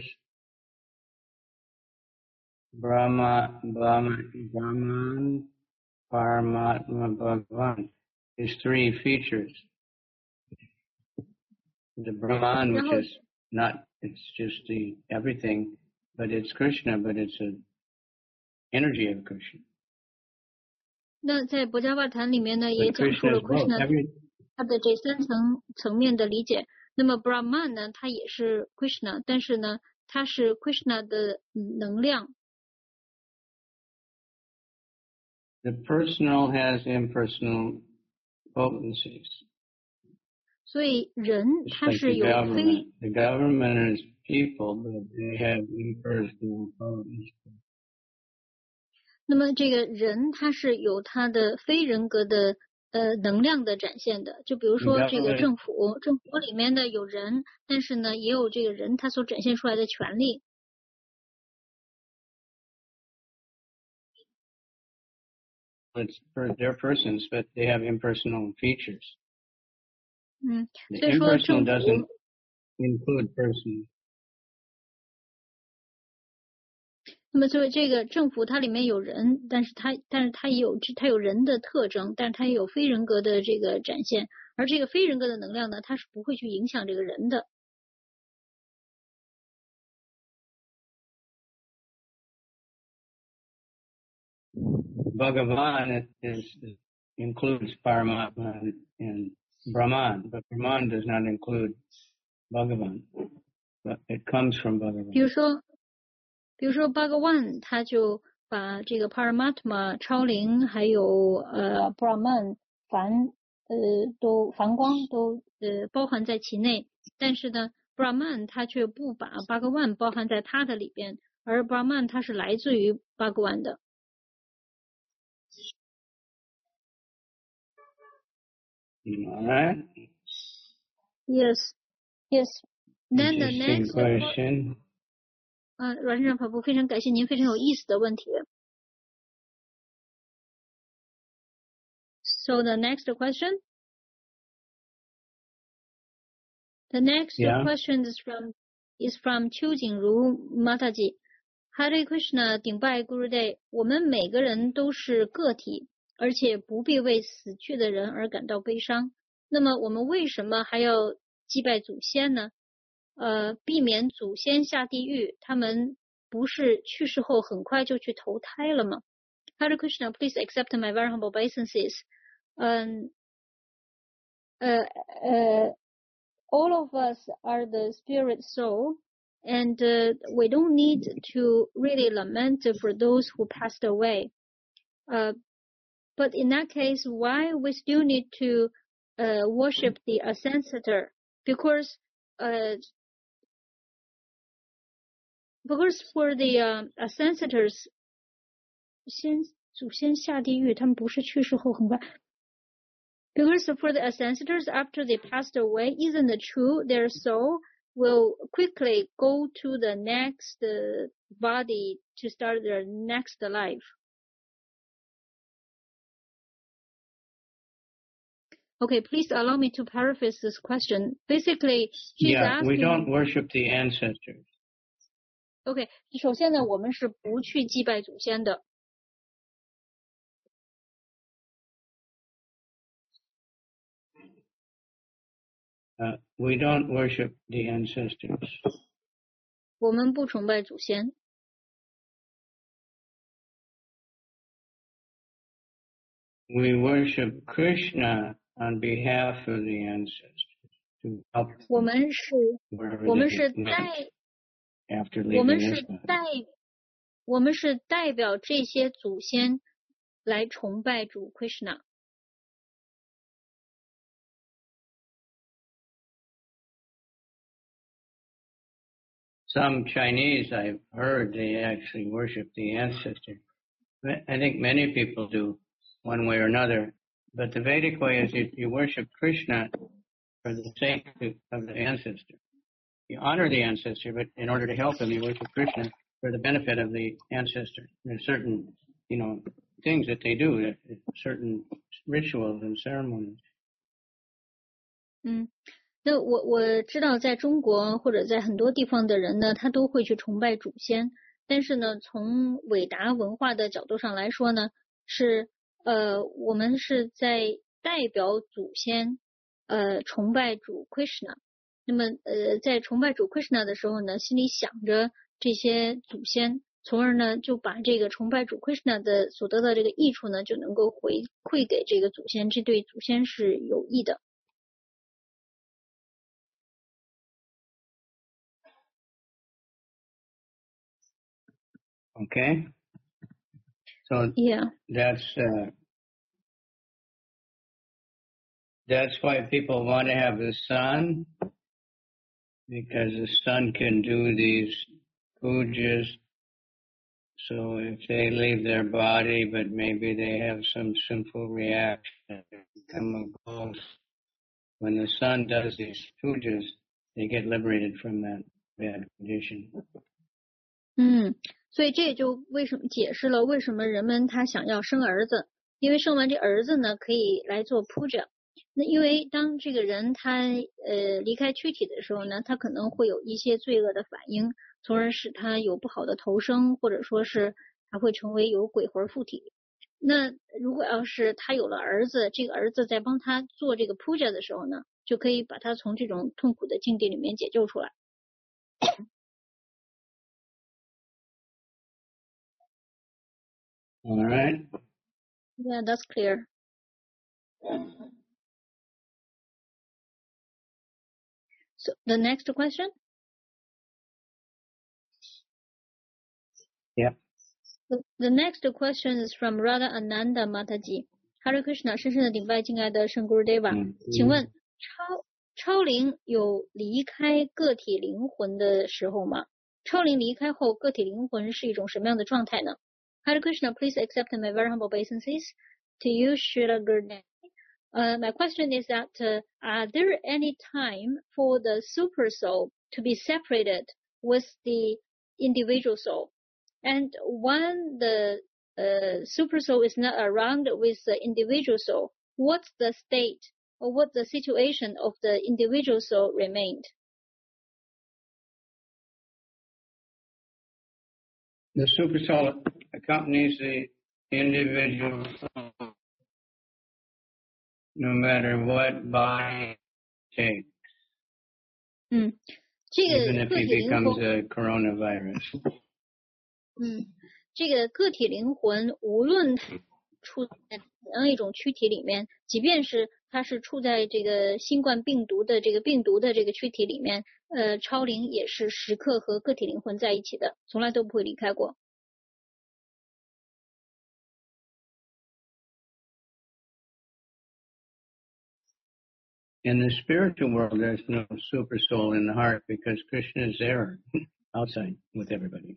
Brahma, Brahma, Brahman, Paramatma, Bhagavan. There's three features. The Brahman, which is not, it's just the everything, but it's Krishna, but it's an energy of Krishna. 那在博家瓦坛里面呢，也讲述了 Krishna 他的这三层层面的理解。那么 Brahman 呢，它也是 Krishna， 但是呢，它是 Krishna 的能量。 The personal has impersonal potencies. 所以人他是有非 The government is people, but they have impersonal potencies. 那么这个人他是有他的非人格的呃能量的展现的，就比如说这个政府，政府里面呢有人，但是呢也有这个人他所展现出来的权利。 It's for their persons, but they have impersonal features. 嗯，所以说政府 doesn't include person. 那么作为这个政府，它里面有人，但是它但是它也有它有人的特征，但是它也有非人格的这个展现，而这个非人格的能量呢，它是不会去影响这个人的。 Bhagavan is, includes Paramatma and Brahman, but Brahman does not include Bhagavan. It comes from 比如 Bhagavan. 说，比如说 Bhagavan 他就把这个 Paramatma 超灵，还有呃 Brahman 梵呃都梵光都呃包含在其内，但是呢 Brahman 他却不把 Bhagavan 包含在他的里边，而 Brahman 它是来自于 Bhagavan 的。 All right. Yes, yes. Then the Interesting next question. 啊，阮先生跑步非常感谢您非常有意思的问题。So the next question. The next Yeah. question is from is from 邱景如 Mataji. Hare Krishna 顶拜 Gurudev. 我们每个人都是个体，而且不必为死去的人而感到悲伤。那么我们为什么还要祭拜祖先呢？呃，避免祖先下地狱，他们不是去世后很快就去投胎了吗？ Hare Krishna, please accept my very humble obeisances. 嗯，呃呃。All of us are the spirit soul, and uh, we don't need to really lament for those who passed away. Uh, but in that case, why we still need to uh, worship the ancestor? Because uh, because for the uh, ancestors, 先祖先下地狱，他们不是去世后很快。Because for the ancestors, after they passed away, isn't it true their soul will quickly go to the next uh, body to start their next life? Okay, please allow me to paraphrase this question. Basically, she's Yeah, asking. we don't worship the ancestors. Okay, 首先呢，我们是不去祭拜祖先的。 Uh, we don't worship the ancestors. 我们不崇拜祖先。 We worship Krishna on behalf of the ancestors to help 我们是， wherever 我们 they 是 live 代， after 我们 leaving 是 this body. 代，我们是代表这些祖先来崇拜主 Krishna。 Some Chinese, I've heard, they actually worship the ancestors. I think many people do, one way or another. But the Vedic way is you, you worship Krishna for the sake of the ancestor. You honor the ancestor, but in order to help him, you worship Krishna for the benefit of the ancestor. There's certain, you know, things that they do, certain rituals and ceremonies. 嗯，那我我知道，在中国或者在很多地方的人呢，他都会去崇拜祖先。但是呢，从伟达文化的角度上来说呢，是呃，我们是在代表祖先，呃，崇拜主 Krishna。那么呃，在崇拜主 Krishna 的时候呢，心里想着这些祖先，从而呢就把这个崇拜主 Krishna 的所得到这个益处呢，就能够回馈给这个祖先，这对祖先是有益的。 Okay? So Yeah. that's uh, that's why people want to have the sun, because the sun can do these pujas. So if they leave their body, but maybe they have some sinful reaction, become a ghost, when the sun does these pujas, they get liberated from that bad condition. 嗯，所以这也就为什么解释了为什么人们他想要生儿子，因为生完这儿子呢，可以来做 puja。那因为当这个人他呃离开躯体的时候呢，他可能会有一些罪恶的反应，从而使他有不好的投生，或者说是他会成为有鬼魂附体。那如果要是他有了儿子，这个儿子在帮他做这个 puja 的时候呢，就可以把他从这种痛苦的境地里面解救出来。 All right? Yeah, that's clear. So the next question? Yeah. The, the next question is from Radha Ananda Mataji. Hare Krishna, 深深的顶拜敬爱的圣 Gurudeva。 嗯请问超超灵有离开个体灵魂的时候吗？超灵离开后，个体灵魂是一种什么样的状态呢？ Hare Krishna, please accept my very humble obeisances to you, Srila Gurudev. Uh, my question is that uh, are there any time for the super soul to be separated with the individual soul? And when the uh, super soul is not around with the individual soul, what's the state or what the situation of the individual soul remained? The super soul accompanies the individual no matter what body it takes. 嗯，这个 Even if 个 he 体灵 becomes 魂， a coronavirus. 嗯，这个个体灵魂无论处在怎样一种躯体里面，即便是它是处在这个新冠病毒的这个病毒的这个躯体里面，呃，超灵也是时刻和个体灵魂在一起的，从来都不会离开过。 In the spiritual world, there's no super soul in the heart because Krishna is there outside with everybody.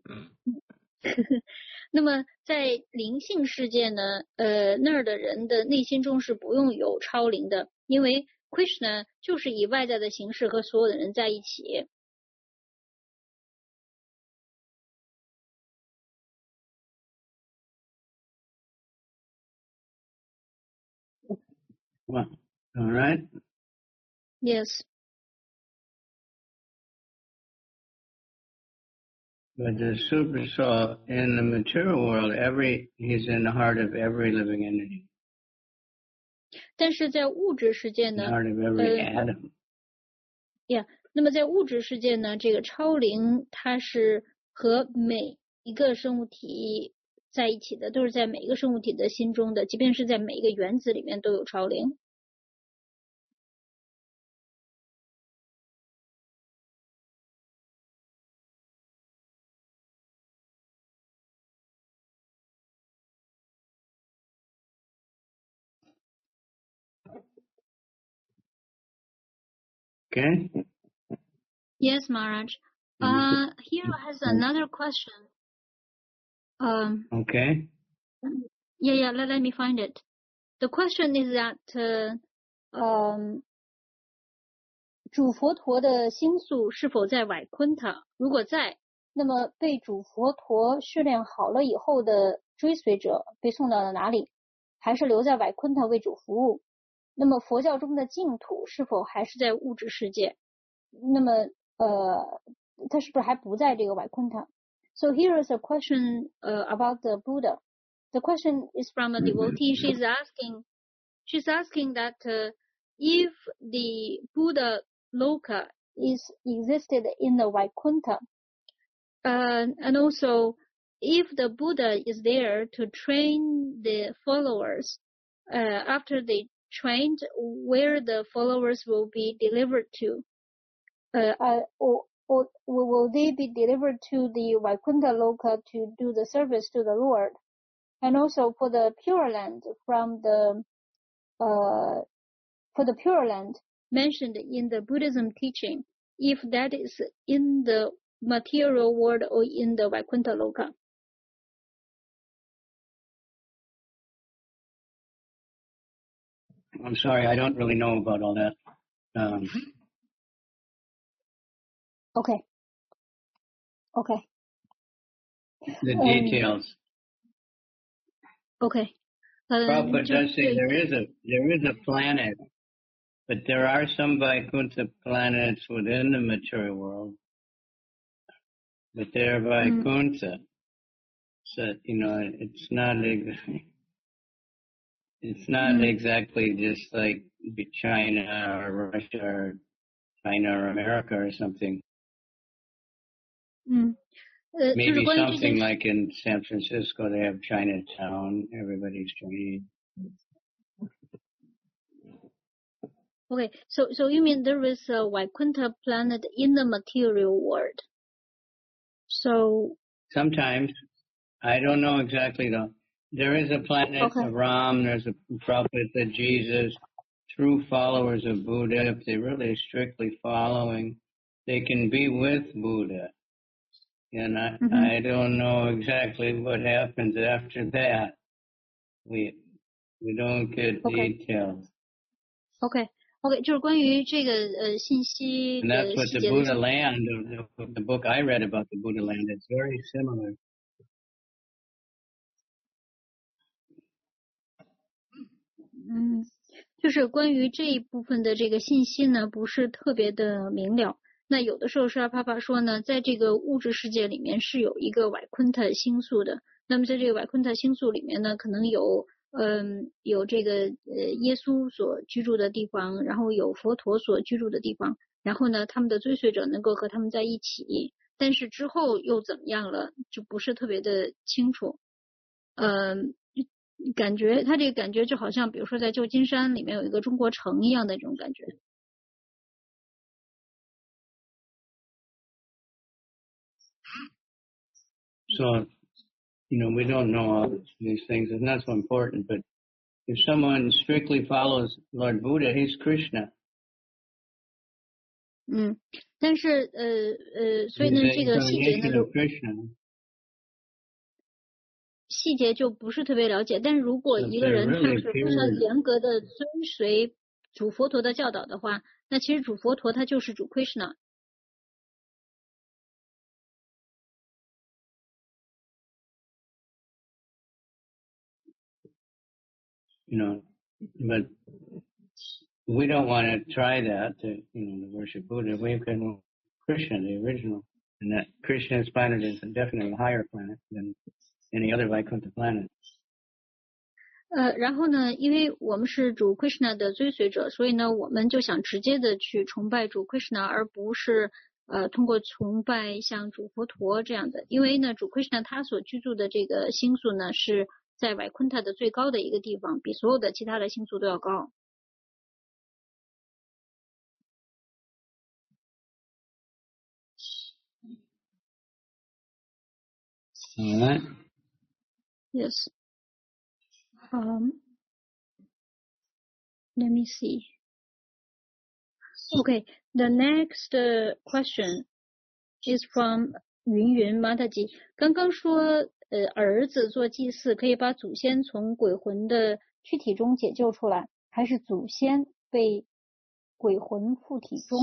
那么在灵性世界呢，呃，那儿的人的内心中是不用有超灵的，因为 Krishna 就是以外在的形式和所有的人在一起。 Well, all right. Yes. But the super soul in the material world, every he's in the heart of every living entity. 但是在物质世界 In the 呢， heart of every 呃 atom. 呀，那么在物质世界呢，这个超灵它是和每一个生物体在一起的，都是在每一个生物体的心中的，即便是在每一个原子里面都有超灵。 Okay? Yes, Maharaj. Uh, here has another question. Um, Okay? yeah, yeah, let, let me find it. The question is that, uh, um, 主佛陀的心宿是否在瓦昆塔？如果在，那么被主佛陀训练好了以后的追随者被送到了哪里？还是留在瓦昆塔为主服务？那么佛教中的净土是否还是在物质世界？那么呃，它是不是还不在这个瓦昆塔 ？So here is a question uh, about the Buddha. The question is from a devotee. She's asking, she's asking that uh, if the Buddha Loka is existed in the Vaikuntha, uh, and also if the Buddha is there to train the followers, uh, after they trained, where the followers will be delivered to, uh, uh, or, or will they be delivered to the Vaikuntha Loka to do the service to the Lord? And also for the Pure Land from the uh, for the Pure Land mentioned in the Buddhism teaching, if that is in the material world or in the Vaikuntha Loka. I'm sorry, I don't really know about all that. Um, Okay. Okay. the Um, details. Okay. Uh, Prabhupada does say 就 there is a there is a planet, but there are some Vaikuntha planets within the material world. But they're Vaikuntha. So, you know, it's not ex- it's not Mm. exactly just like China or Russia or China or America or something. 嗯，呃，就是 Maybe 关于这件 something 事， like in San Francisco, they have Chinatown. Everybody's Chinese. Okay, so so you mean there is a Vaikuntha planet in the material world? So sometimes I don't know exactly though. There is a planet okay. of Ram. There's a prophet of Jesus. True followers of Buddha, if they're really strictly following, they can be with Buddha. And I, Mm-hmm. I don't know exactly what happens after that. We we don't get Okay. details. Okay. OK， 就是关于这个呃信息 And that's 的 what 细 the 节的 Buddha land, the, the book I read about the Buddha land, it's very similar. 嗯，就是关于这一部分的这个信息呢，不是特别的明了。那有的时候，沙帕帕说呢，在这个物质世界里面是有一个瓦昆特星宿的。那么在这个瓦昆特星宿里面呢，可能有嗯有这个呃耶稣所居住的地方，然后有佛陀所居住的地方，然后呢，他们的追随者能够和他们在一起。但是之后又怎么样了，就不是特别的清楚。嗯。感觉他这个感觉就好像比如说在旧金山里面有一个中国城一样的这种感觉。 So, you know, we don't know all these things. It's not so important, but if someone strictly follows Lord Buddha, he's Krishna. 嗯，但是呃呃，所以 He's 呢， the 这个细节呢 incarnation 就 of Krishna. 细节就不是特别了解。但是如果 If 一个 they're 人他 really 是非常 pure, 严格的遵随主佛陀的教导的话，那其实主佛陀他就是主 Krishna。 you know, but we don't want to try that to, you know, to worship Buddha. We can Krishna, the original, and that Krishna's planet is definitely a higher planet than any other Vaikuntha planet. 呃，然后呢，因为我们是主 Krishna 的追随者，所以呢，我们就想直接的去崇拜主 Krishna， 而不是呃通过崇拜像主佛陀这样的。因为呢，主 Krishna 他所居住的这个星宿呢，是在瓦昆塔的最高的一个地方，比所有的其他的星宿都要高。 All right. Yes. Um. Let me see. Okay, the next uh, question is from 云云 Mataji。刚刚说，呃，儿子做祭祀可以把祖先从鬼魂的躯体中解救出来，还是祖先被鬼魂附体中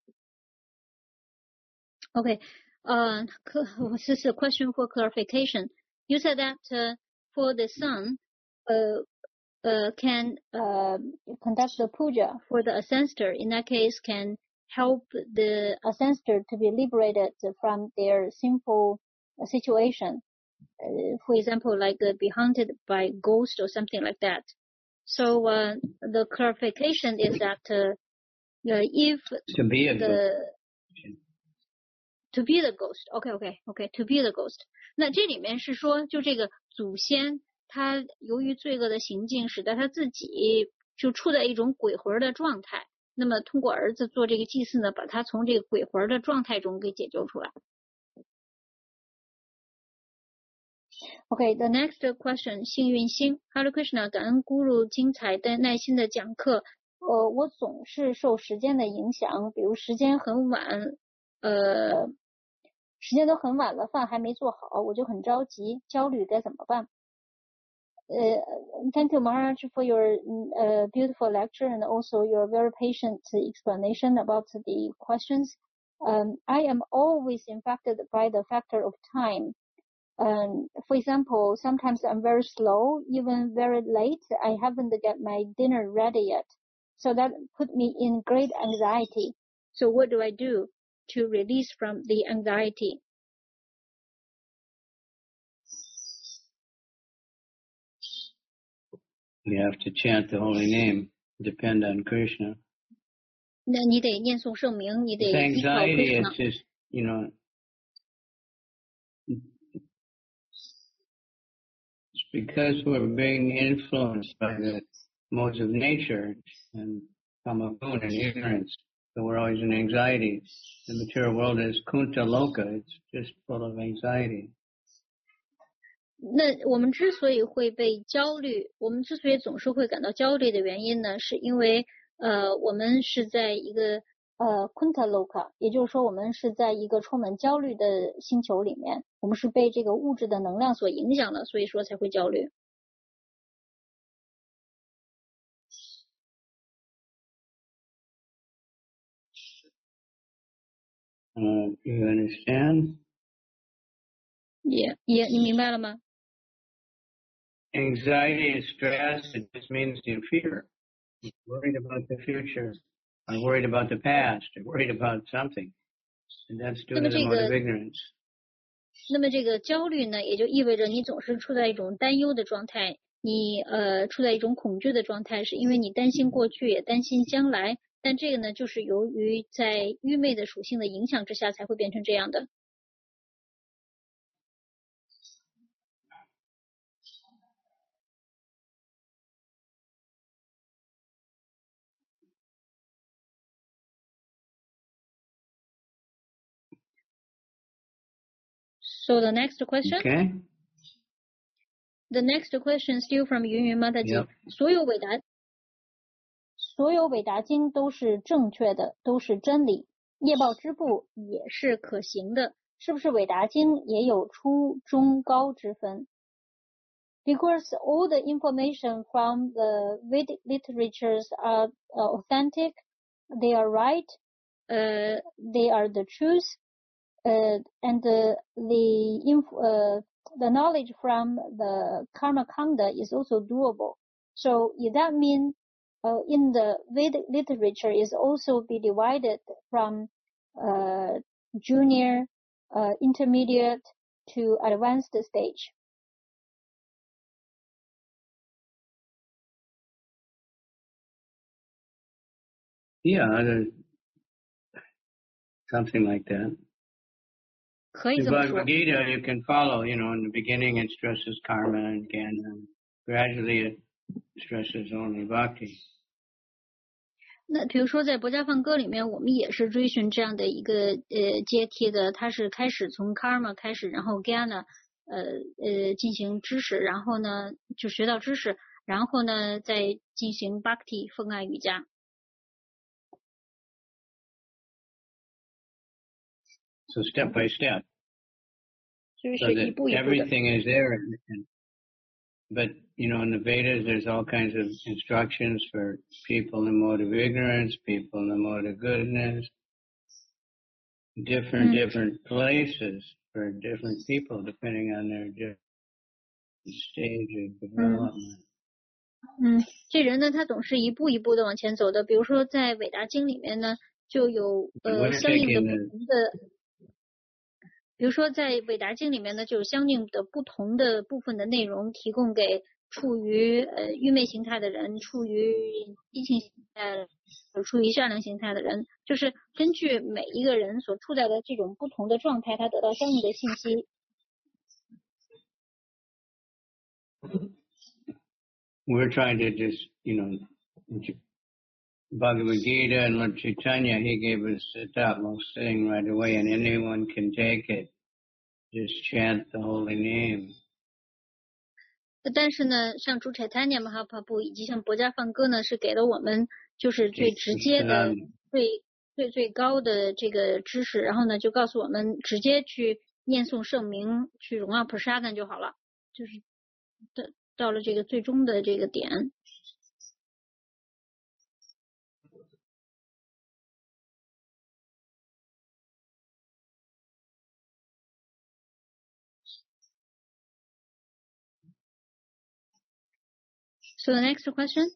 ？Okay, uh, this is a question for clarification. You said that uh, for the son, uh, uh, can uh, conduct the puja for the ancestor. In that case, can help the ancestor to be liberated from their sinful situation. Uh, for example, like uh, be haunted by ghost or something like that. So uh, the clarification is that uh, uh, if To be a the ghost. to be the ghost, okay, okay, okay, to be the ghost. 那这里面是说，就这个祖先，他由于罪恶的行径，使得他自己就处在一种鬼魂的状态。那么通过儿子做这个祭祀呢，把他从这个鬼魂的状态中给解救出来。Okay, the next question, 幸运星 Hare Krishna， 感恩 Guru 精彩的耐心的讲课。呃，我总是受时间的影响，比如时间很晚，呃。时间都很晚了，饭还没做好，我就很着急、焦虑，该怎么办？呃 Thank you, Maharaj, for your uh, beautiful lecture and also your very patient explanation about the questions. Um, I am always infected by the factor of time. Um, for example, sometimes I'm very slow, even very late. I haven't got my dinner ready yet. So that put me in great anxiety. So what do I do to release from the anxiety? You have to chant the holy name, depend on Krishna. 那你得念诵圣名，你得 This 依靠 anxiety, Krishna. it's just, you know, it's because we're being influenced by the modes of nature, and kama guna and ignorance. So we're always in anxiety. The material world is kunta loka. It's just full of anxiety. 那我们之所以会被焦虑，我们之所以总是会感到焦虑的原因呢，是因为呃我们是在一个呃 kunta loka， 也就是说我们是在一个充满焦虑的星球里面，我们是被这个物质的能量所影响了，所以说才会焦虑。 Uh, you understand? Yeah, yeah, 你明白了吗？ Anxiety and stress, it just means you fear. You're worried about the future, or worried about the past, or worried about something. And that's due to the mode of ignorance. 那么这个焦虑呢，也就意味着你总是处在一种担忧的状态，你呃处在一种恐惧的状态，是因为你担心过去，也担心将来。但这个呢，就是由于在愚昧的属性的影响之下，才会变成这样的。So the next question. Okay. The next question still from 云云 Mataji. Yep. 所有伟达，所有伟达经都是正确的，都是真理。业报支付也是可行的，是不是伟达经也有初中高之分 ？Because all the information from the Vedic literatures are uh, authentic, they are right, uh, they are the truth. Uh, and uh, the inf- uh, the knowledge from the karma kanda is also doable. So if that means uh, in the Vedic literature is also be divided from uh, junior, uh, intermediate to advanced stage. Yeah, there's something like that. 可以 In 这么说。 Bhagavad Gita, you can follow, you know, in the beginning it stresses karma and jnana, and gradually it stresses only bhakti. 那比如说在博伽梵歌里面，我们也是追寻这样的一个呃阶梯的，它是开始从 karma 开始，然后 jnana 呃呃进行知识，然后呢就学到知识，然后呢再进行 bhakti 奉爱瑜伽。 So step by step. 所以 So 是一 that 步一步的。 everything is there. And, but, you know, in the Vedas, there's all kinds of instructions for people in the mode of ignorance, people in the mode of goodness, different, Mm. different places for different people, depending on their different stage of development. 嗯，这人呢，他总是一步一步的往前走的。比如说，在伟达经里面呢，就有呃相应的不同的，比如说在伟达经里面呢，就有相应的不同的部分的内容提供给处于呃愚昧形态的人，处于激情形态，处于善良形态的人，就是根据每一个人所处在的这种不同的状态，他得到相应的信息。 We're trying to just, you know, Bhagavad Gita and Lord Chaitanya, he gave us the topmost thing right away, and anyone can take it. Just chant the holy name. 但是呢，像主柴丹尼玛哈帕布以及像博伽梵歌呢，是给了我们就是最直接的、最最最高的这个知识，然后呢，就告诉我们直接去念诵圣名，去荣耀普沙丹就好了，就是到到了这个最终的这个点。So the next question?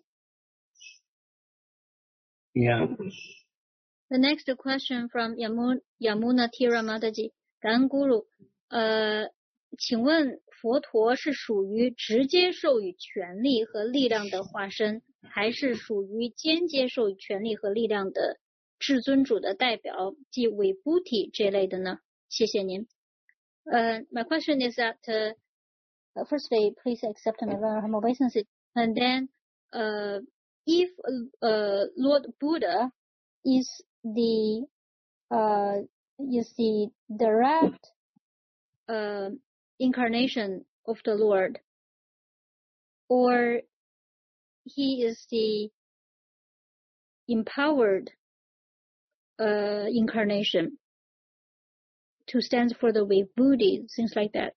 Yeah. The next question from Yamuna, Yamuna Tiramadaji. 感恩咕噜，呃，请问佛陀是属于直接授予权力和力量的化身，还是属于间接授予权力和力量的至尊主的代表，即维布提这类的呢？谢谢您。呃、uh, My question is that, uh, firstly, please accept my very humble obeisance. And then, uh, if uh, Lord Buddha is the uh, is the direct uh, incarnation of the Lord, or he is the empowered uh, incarnation to stand for the Vibhuti, things like that.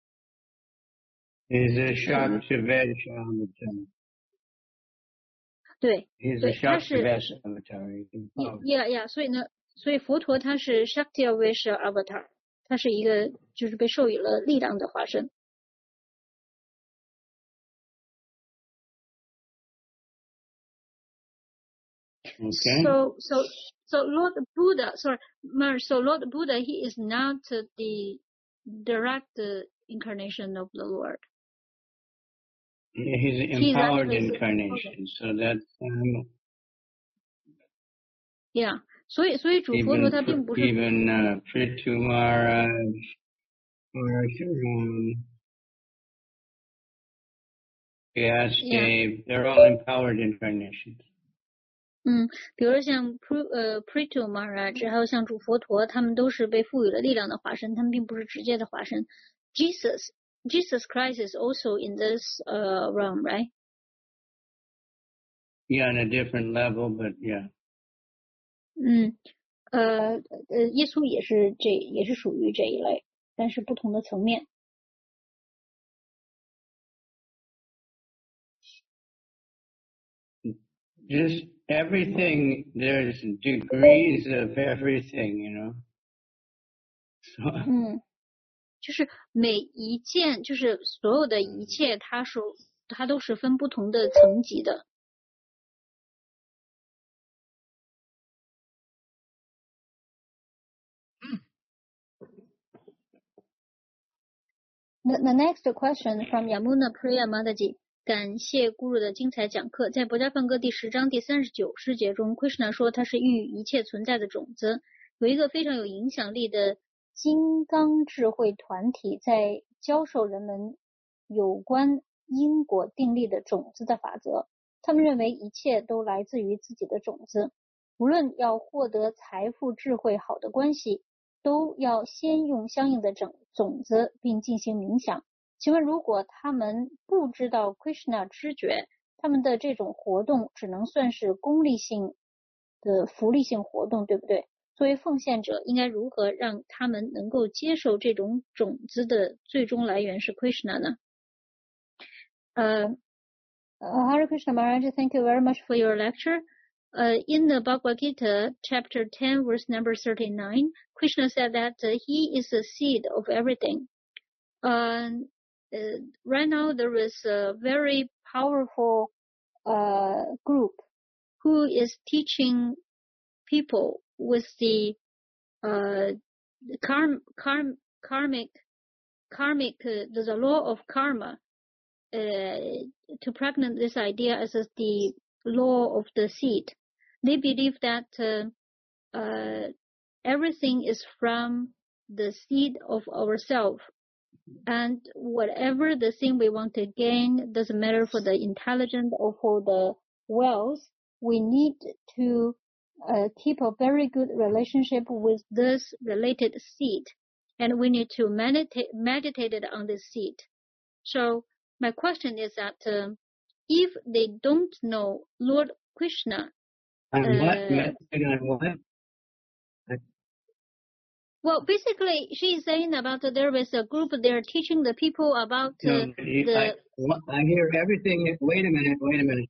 Is a Shaktivesha avatar. 对， He's 对， a 他是 Shaktivesha avatar. He's empowered. Yeah, yeah， 所以呢，所以佛陀他是 Shaktivesha avatar， 他是一个就是被授予了力量的化身。 Okay. So, so, so Lord Buddha, sorry, so Lord Buddha, he is not the direct incarnation of the Lord. Yeah, he's an He's empowered actually- incarnation. So that's um, Yeah， 所以所以主佛陀 even 他并不是 even uh, Prithu Maharaj, Parashuram, Vyasdev, they're all empowered incarnations. 嗯，比如像 Pru 呃 Prithu Maharaj， 还有像主佛陀，他们都是被赋予了力量的化身，他们并不是直接的化身。Jesus Jesus Christ is also in this uh realm, right? Yeah, on a different level, but yeah. 嗯，呃呃，耶稣也是这也是属于这一类，但是不同的层面。 Just everything, there's degrees of everything, you know. So, 嗯，就是每一件，就是所有的一切，它是它都是分不同的层级的。The, the next question from Yamuna Priya Mataji， 感谢咕噜的精彩讲课。在《薄伽梵歌》第十章第三十九师节中 ，Krishna 说他是孕育一切存在的种子。有一个非常有影响力的金刚智慧团体在教授人们有关因果定力的种子的法则。他们认为一切都来自于自己的种子，无论要获得财富、智慧、好的关系，都要先用相应的种种子并进行冥想。请问，如果他们不知道 Krishna 知觉，他们的这种活动只能算是功利性的福利性活动，对不对？作为奉献者，应该如何让他们能够接受这种种子的最终来源是 Krishna 呢？呃、uh, Hare Krishna Maharaj, thank you very much for your lecture. Uh, in the Bhagavad Gita, chapter ten, verse number thirty-nine, Krishna said that uh, he is the seed of everything. Uh, uh, right now, there is a very powerful uh, group who is teaching people with the uh, karm, karm, karmic, karmic, uh, there's a law of karma uh, to pregnant this idea as the law of the seed. They believe that uh, uh, everything is from the seed of ourselves. And whatever the thing we want to gain, doesn't matter for the intelligence or for the wealth, we need to uh, keep a very good relationship with this related seed. And we need to meditate, meditate on this seed. So my question is that uh, if they don't know Lord Krishna, on uh, what? Meditate on what? well, basically, she's saying about uh, there is a group, they're teaching the people about uh, No, you, the... I, I hear everything. Wait a minute, wait a minute.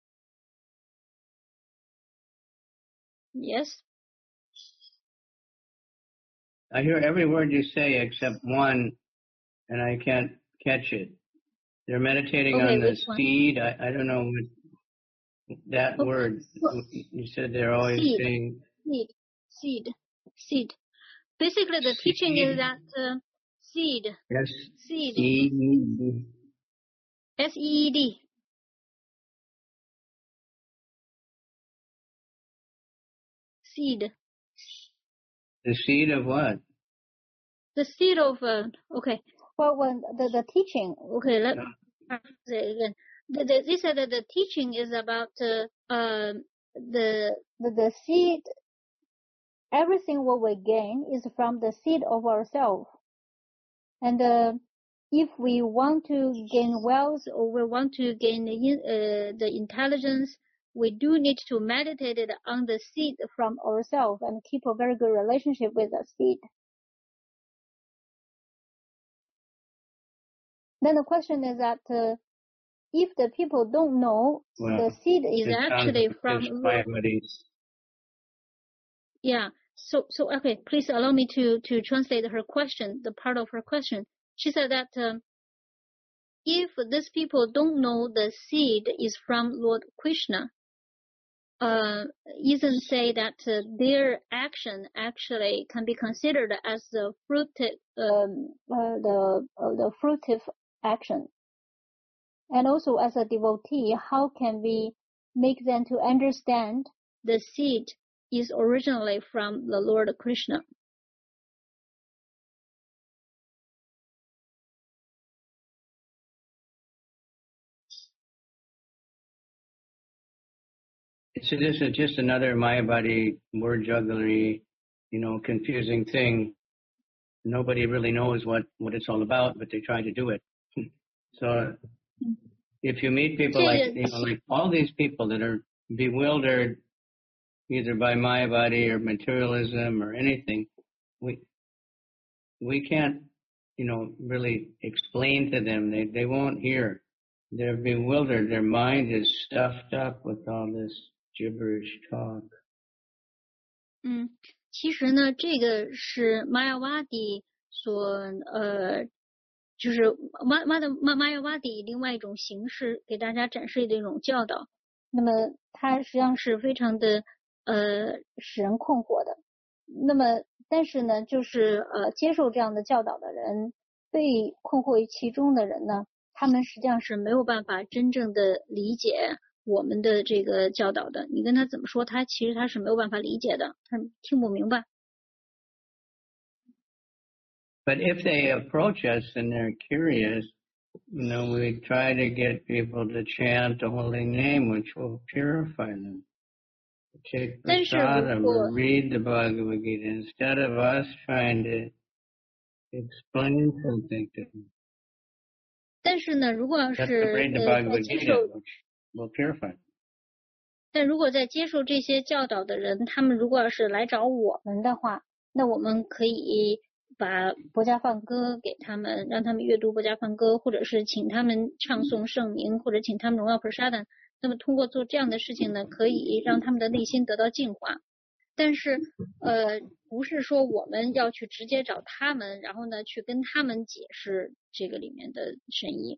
Yes. I hear every word you say except one, and I can't catch it. They're meditating Okay, on the which one? seed. I, I don't know what that Oh, word. well, You said they're always seed. saying Seed, seed, seed. Basically, the seed. teaching is that uh, seed, Yes. seed, Seed. S E E D. Seed. The seed of what? The seed of, uh, okay. Well, when the, the teaching, okay, let me say again. the, the, they said that the teaching is about uh, uh, the, the the seed. Everything what we gain is from the seed of ourselves. And uh, if we want to gain wealth or we want to gain the, uh, the intelligence, we do need to meditate on the seed from ourselves and keep a very good relationship with the seed. Then the question is that uh, if the people don't know well, the seed is actually from yeah. So so okay, please allow me to to translate her question, the part of her question. She said that um, if these people don't know the seed is from Lord Krishna, uh, isn't say that uh, their action actually can be considered as the fruitive, um, uh, the uh, the fruitive action. And also as a devotee, how can we make them to understand the seed is originally from the Lord Krishna? So this is just another Mayavadi word jugglery, you know, confusing thing. Nobody really knows what, what it's all about, but they try to do it. So if you meet people like, you know, like all these people that are bewildered either by Mayavadi or materialism or anything, we we can't, you know, really explain to them. They they won't hear. They're bewildered. Their mind is stuffed up with all this gibberish talk. 嗯，其实呢，这个是玛雅瓦蒂所呃，就是玛玛的玛玛雅瓦蒂另外一种形式给大家展示的一种教导。那么它实际上是非常的呃使人困惑的。那么但是呢，就是呃接受这样的教导的人，被困惑于其中的人呢，他们实际上是没有办法真正的理解我们的这个教导的。你跟他怎么说，他其实他是没有办法理解的，他听不明白。 But if they approach us and they're curious, you know, we try to get people to chant the holy name, which will purify them. Take prasadam or read the Bhagavad Gita instead of us trying to explain something to them. 但是呢，如果要是 read the 呃 Bhagavad 接 Gita, 受， which will purify. 但如果在接受这些教导的人，他们如果要是来找我们的话，那我们可以把薄伽梵歌给他们，让他们阅读薄伽梵歌，或者是请他们唱诵圣名，或者请他们荣耀普沙达。那么通过做这样的事情呢，可以让他们的内心得到净化。但是呃，不是说我们要去直接找他们，然后呢去跟他们解释这个里面的深意。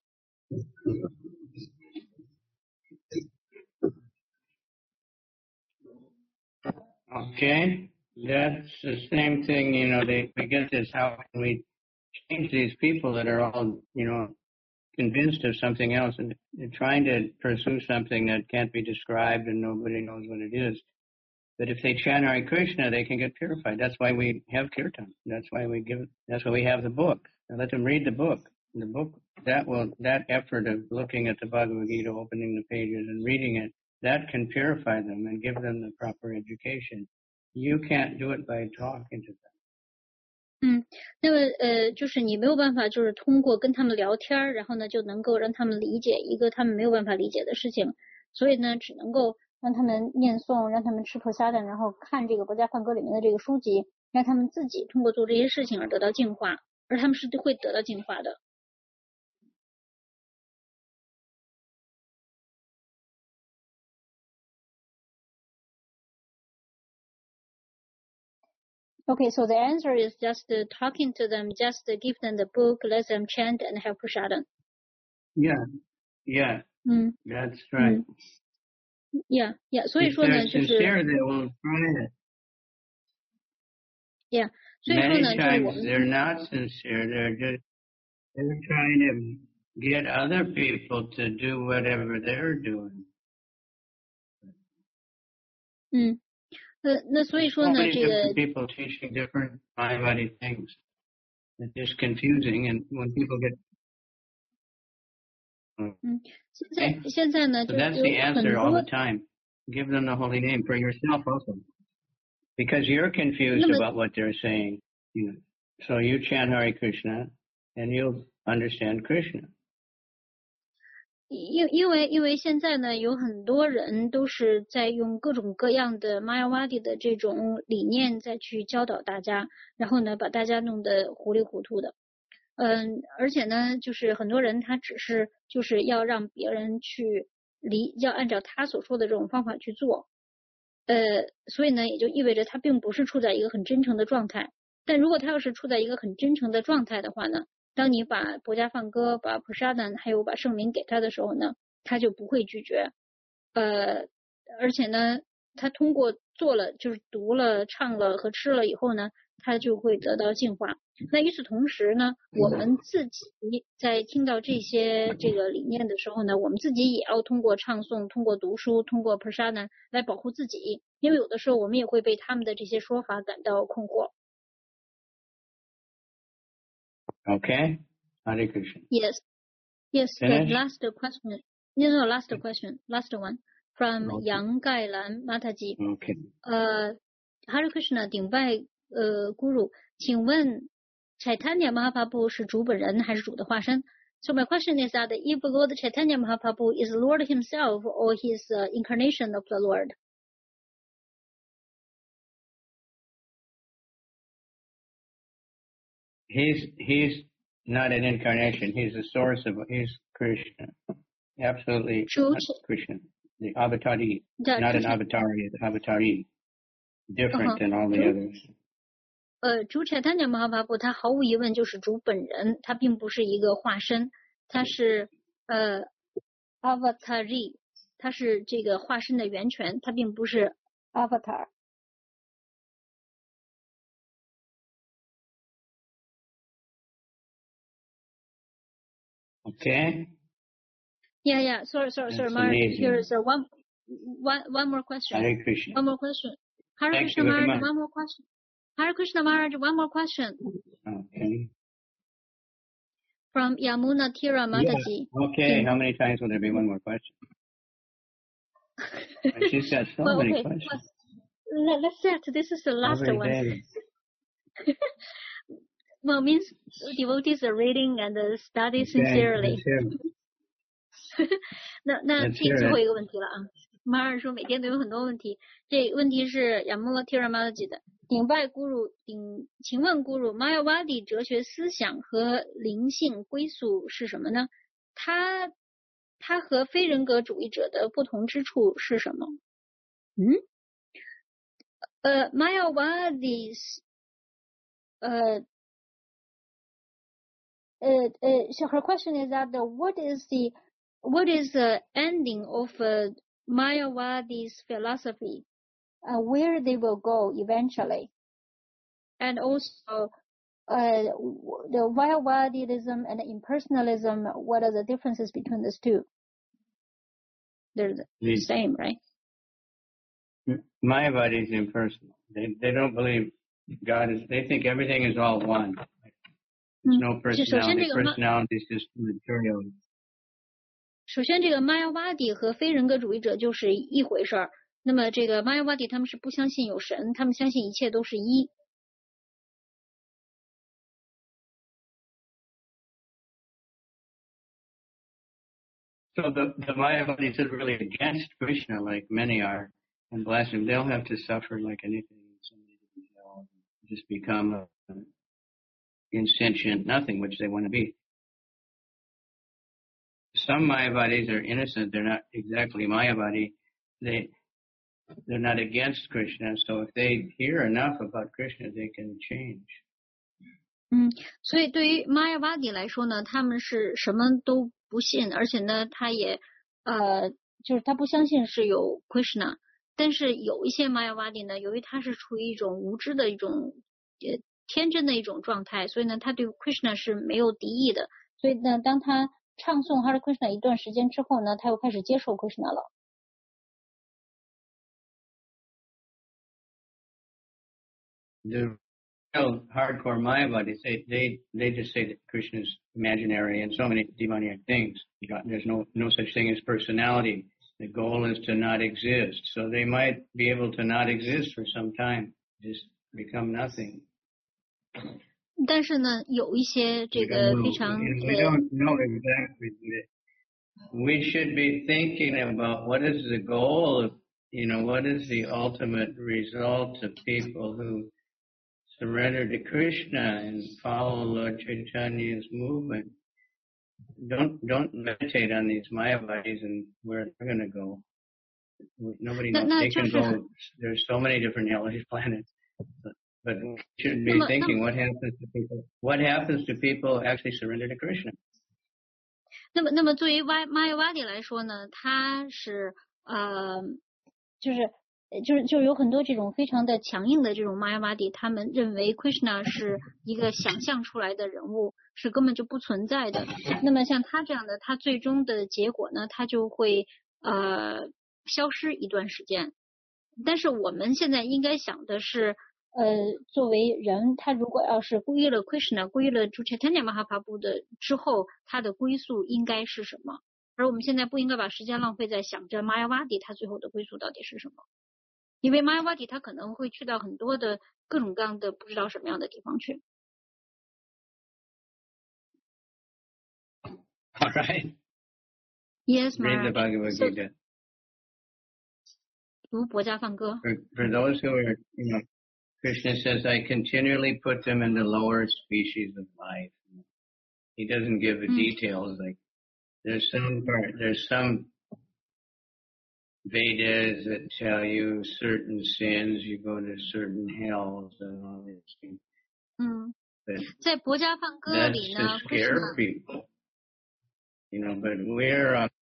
Okay, that's the same thing, you know, they, we get this, how can we change these people that are all, you know, convinced of something else and they're trying to pursue something that can't be described and nobody knows what it is. But if they chant Hare Krishna, they can get purified. That's why we have kirtan. That's why we give, that's why we have the book. And let them read the book. The book, that will, that effort of looking at the Bhagavad Gita, opening the pages and reading it, that can purify them and give them the proper education. You can't do it by talking to them. 嗯，那么呃，就是你没有办法，就是通过跟他们聊天，然后呢，就能够让他们理解一个他们没有办法理解的事情，所以呢，只能够让他们念诵，让他们吃破沙的，然后看这个薄伽梵歌里面的这个书籍，让他们自己通过做这些事情而得到净化，而他们是会得到净化的。Okay, so the answer is just uh, talking to them, just uh, give them the book, let them chant and have prasadam. Yeah, yeah, mm. that's right. Mm. Yeah, yeah. 所以说呢，就是 sincere, they will try it. Yeah. 所以说呢， Many times they're not sincere. They're just they're trying to get other people to do whatever they're doing. 嗯。呃，那所以说呢， so 这个 people teaching different Mayavadi things. It's just confusing, and when people get 嗯，现在现在呢， So 就 that's 有 the 很 answer all 多 the time. Give them the holy name for yourself also. Because you're confused 那么 about what they're saying. You know. So you chant Hare Krishna and you'll understand Krishna. 因因为因为现在呢，有很多人都是在用各种各样的 Mayavadi 的这种理念再去教导大家，然后呢，把大家弄得糊里糊涂的。嗯，而且呢，就是很多人他只是就是要让别人去理，要按照他所说的这种方法去做。呃，所以呢，也就意味着他并不是处在一个很真诚的状态。但如果他要是处在一个很真诚的状态的话呢，当你把薄伽梵歌、把普沙丹还有把圣名给他的时候呢，他就不会拒绝。呃，而且呢，他通过做了，就是读了、唱了和吃了以后呢，他就会得到净化。那与此同时呢，我们自己在听到这些这个理念的时候呢，我们自己也要通过唱诵、通过读书、通过 prasada 来保护自己，因为有的时候我们也会被他们的这些说法感到困惑。 Okay? Hare Krishna. Yes. Yes, the Finish? last question. No, no, last question. Last one. From Okay. Yang Gailan Mataji. Okay. 呃 Hare Krishna 顶拜呃 Guru， 请问 Chaitanya Mahaprabhu 是主本人还是主的化身？ So my question is that if Lord Chaitanya Mahaprabhu is Lord himself or he is uh, incarnation of the Lord? He's he's not an incarnation. He's the source of he's Krishna. Absolutely True. Krishna. The avatari. Yeah, not an Krishna. avatari, the avatari. Different Uh-huh. than all the True. others. 呃，主 Chaitanya Mahaprabhu 他毫无疑问就是主本人，他并不是一个化身，他是呃 avatari， 他是这个化身的源泉，他并不是 avatar。 Okay? Yeah, yeah. Sorry, sorry, That's sorry, Maharaj. amazing. Here is a one, one, one more question. Hare Krishna. One more question. Hare Thank Krishna you very Maharaj, much. one more question. Hare Krishna Maharaj, one more question. Okay. From Yamuna Tira Mataji. Yeah. Okay. How many times will there be one more question? She's got so well, many okay. questions. Well, let's set. This is the last Every one. day. Well, means devotees are reading and uh, study Okay, sincerely. let's hear it. 那那 Let's 最 hear 最 it. 后一个问题了啊，马尔说每天都有很多问题，这问题是亚莫提尔玛吉的顶拜咕噜顶，请问咕噜 Mayavadi 哲学思想和灵性归宿是什么呢？它它和非人格主义者的不同之处是什么？嗯，呃 Mayavadi's 呃。Uh, uh, so her question is that uh, what is the what is the ending of uh, Mayavadi's philosophy, uh, where they will go eventually, and also uh, the Mayavadism and impersonalism. What are the differences between these two? They're the The same, right? Mayavadi is impersonal. They they don't believe God is. They think everything is all one. There's no 就首先 personality. 这个 Personality is just material. 首先这个 Mayavadi 和非人格主义者就是一回事儿。那么这个 Mayavadi 他们是不相信有神，他们相信一切都是一。 So the the Mayavadis are really against Krishna, like many are, and blaspheme. They'll have to suffer like anything. Somebody to be held, just become a, an insentient nothing, which they want to be. Some Mayavadis are innocent. They're not exactly Mayavadi. They they're not against Krishna. So if they hear enough about Krishna, they can change. 嗯，所以对于 Mayavadi 来说呢，他们是什么都不信，而且呢，他也呃，就是他不相信是有 Krishna。但是有一些 Mayavadi 呢，由于他是处于一种无知的一种呃天真的一种状态，所以呢，他对 Krishna 是没有敌意的。所以呢，当他唱诵 Hare Krishna 一段时间之后呢，他又开始接受 Krishna 了。 The real hardcore Mayavadis, they, they, they just say that Krishna is imaginary and so many demoniac things. There's no, no such thing as personality. The goal is to not exist. So they might be able to not exist for some time, just become nothing. 但是呢，有一些这个非常 we don't know exactly. We should be thinking about what is the goal of, you know, what is the ultimate result of people who surrender to Krishna and follow Lord Chaitanya's movement. Don't don't meditate on these Mayavadis and where they're going to go. Nobody knows. They can go. There's so many different hellish planets. But, but we should be thinking what happens to people. What happens to people actually surrender to Krishna? 那么，那么对于玛玛雅瓦底来说呢，他是呃，就是就是就是有很多这种非常的强硬的这种玛雅瓦底，他们认为 Krishna 是一个想象出来的人物，是根本就不存在的。那么像他这样的，他最终的结果呢，他就会呃消失一段时间。但是我们现在应该想的是。呃，作为人，他如果要是皈依了 Krishna， 皈依了 Chaitanya Mahaprabhu 的之后，他的归宿应该是什么？而我们现在不应该把时间浪费在想着 Mayavadi 他最后的归宿到底是什么？因为 Mayavadi 他可能会去到很多的各种各样的不知道什么样的地方去。 All right. Yes, Read the Bhagavad Gita. 读博家梵歌。 For, for those who are, you know, Krishna says, I continually put them in the lower species of life. He doesn't give the mm. details. Like there's some part, there's some Vedas that tell you certain sins, you go to certain hells and all these things. 嗯，在博家梵歌里呢 that's to scare people. You know, but we're uh,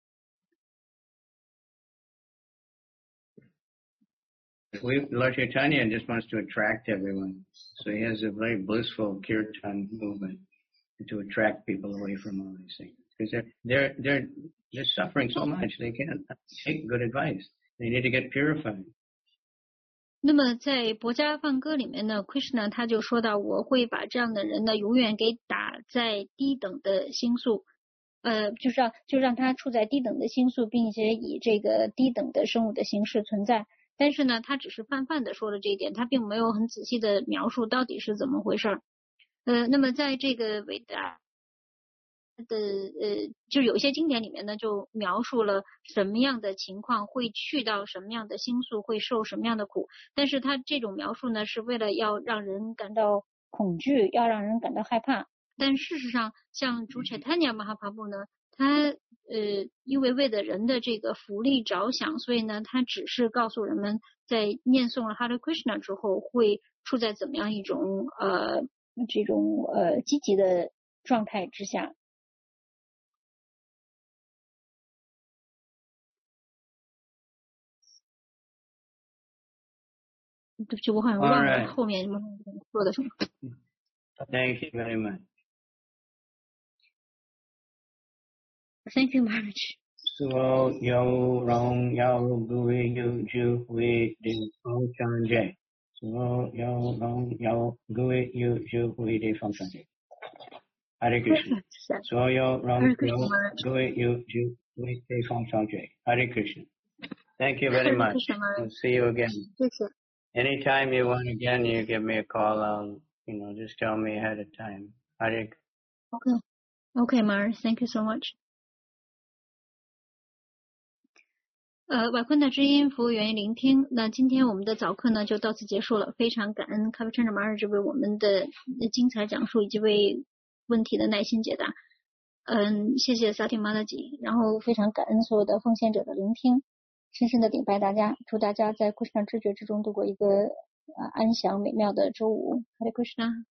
We, Lord Chaitanya just wants to attract everyone. So he has a very blissful kirtan movement to attract people away from all these things. Because they're, they're, they're, they're suffering so much, they can't take good advice. They need to get purified. 那么在博家梵歌里面呢 ，Krishna 他就说到，我会把这样的人呢永远给打在低等的星宿，呃，就是让就让他处在低等的星宿，并且以这个低等的生物的形式存在。但是呢，他只是泛泛的说了这一点，他并没有很仔细的描述到底是怎么回事。呃，那么在这个伟大的呃，就有一些经典里面呢，就描述了什么样的情况会去到什么样的星宿，会受什么样的苦。但是他这种描述呢，是为了要让人感到恐惧，要让人感到害怕。但事实上，像主 Chaitanya Mahaprabhu 呢，他呃，因为为了人的这个福利着想，所以呢，他只是告诉人们，在念诵了 Hare Krishna 之后，会处在怎么样一种呃这种呃积极的状态之下。对不起，我好像忘了后面你们说的什么。 Thank you very much. Thank you very much. So yo rong yo gui yu ju hui di fong chan jay. So yo rong yo gui yu ju hui di fong chan jay. Hare Krishna. So yo rong yo gui yu ju hui di fong chan jay. Hare Krishna. Thank you very much. We'll see you again. Anytime you want again, you give me a call. I'll, you know, just tell me ahead of time. Hare. Okay. Okay, Mar. Thank you so much. 呃，瓦昆达之音服务员聆听。那今天我们的早课呢就到此结束了，非常感恩咖啡站长马尔这为我们的精彩讲述以及为问题的耐心解答。嗯，谢谢萨提马拉吉，然后非常感恩所有的奉献者的聆听，深深的顶拜大家，祝大家在 Krishna 知觉之中度过一个呃安详美妙的周五。Hare Krishna。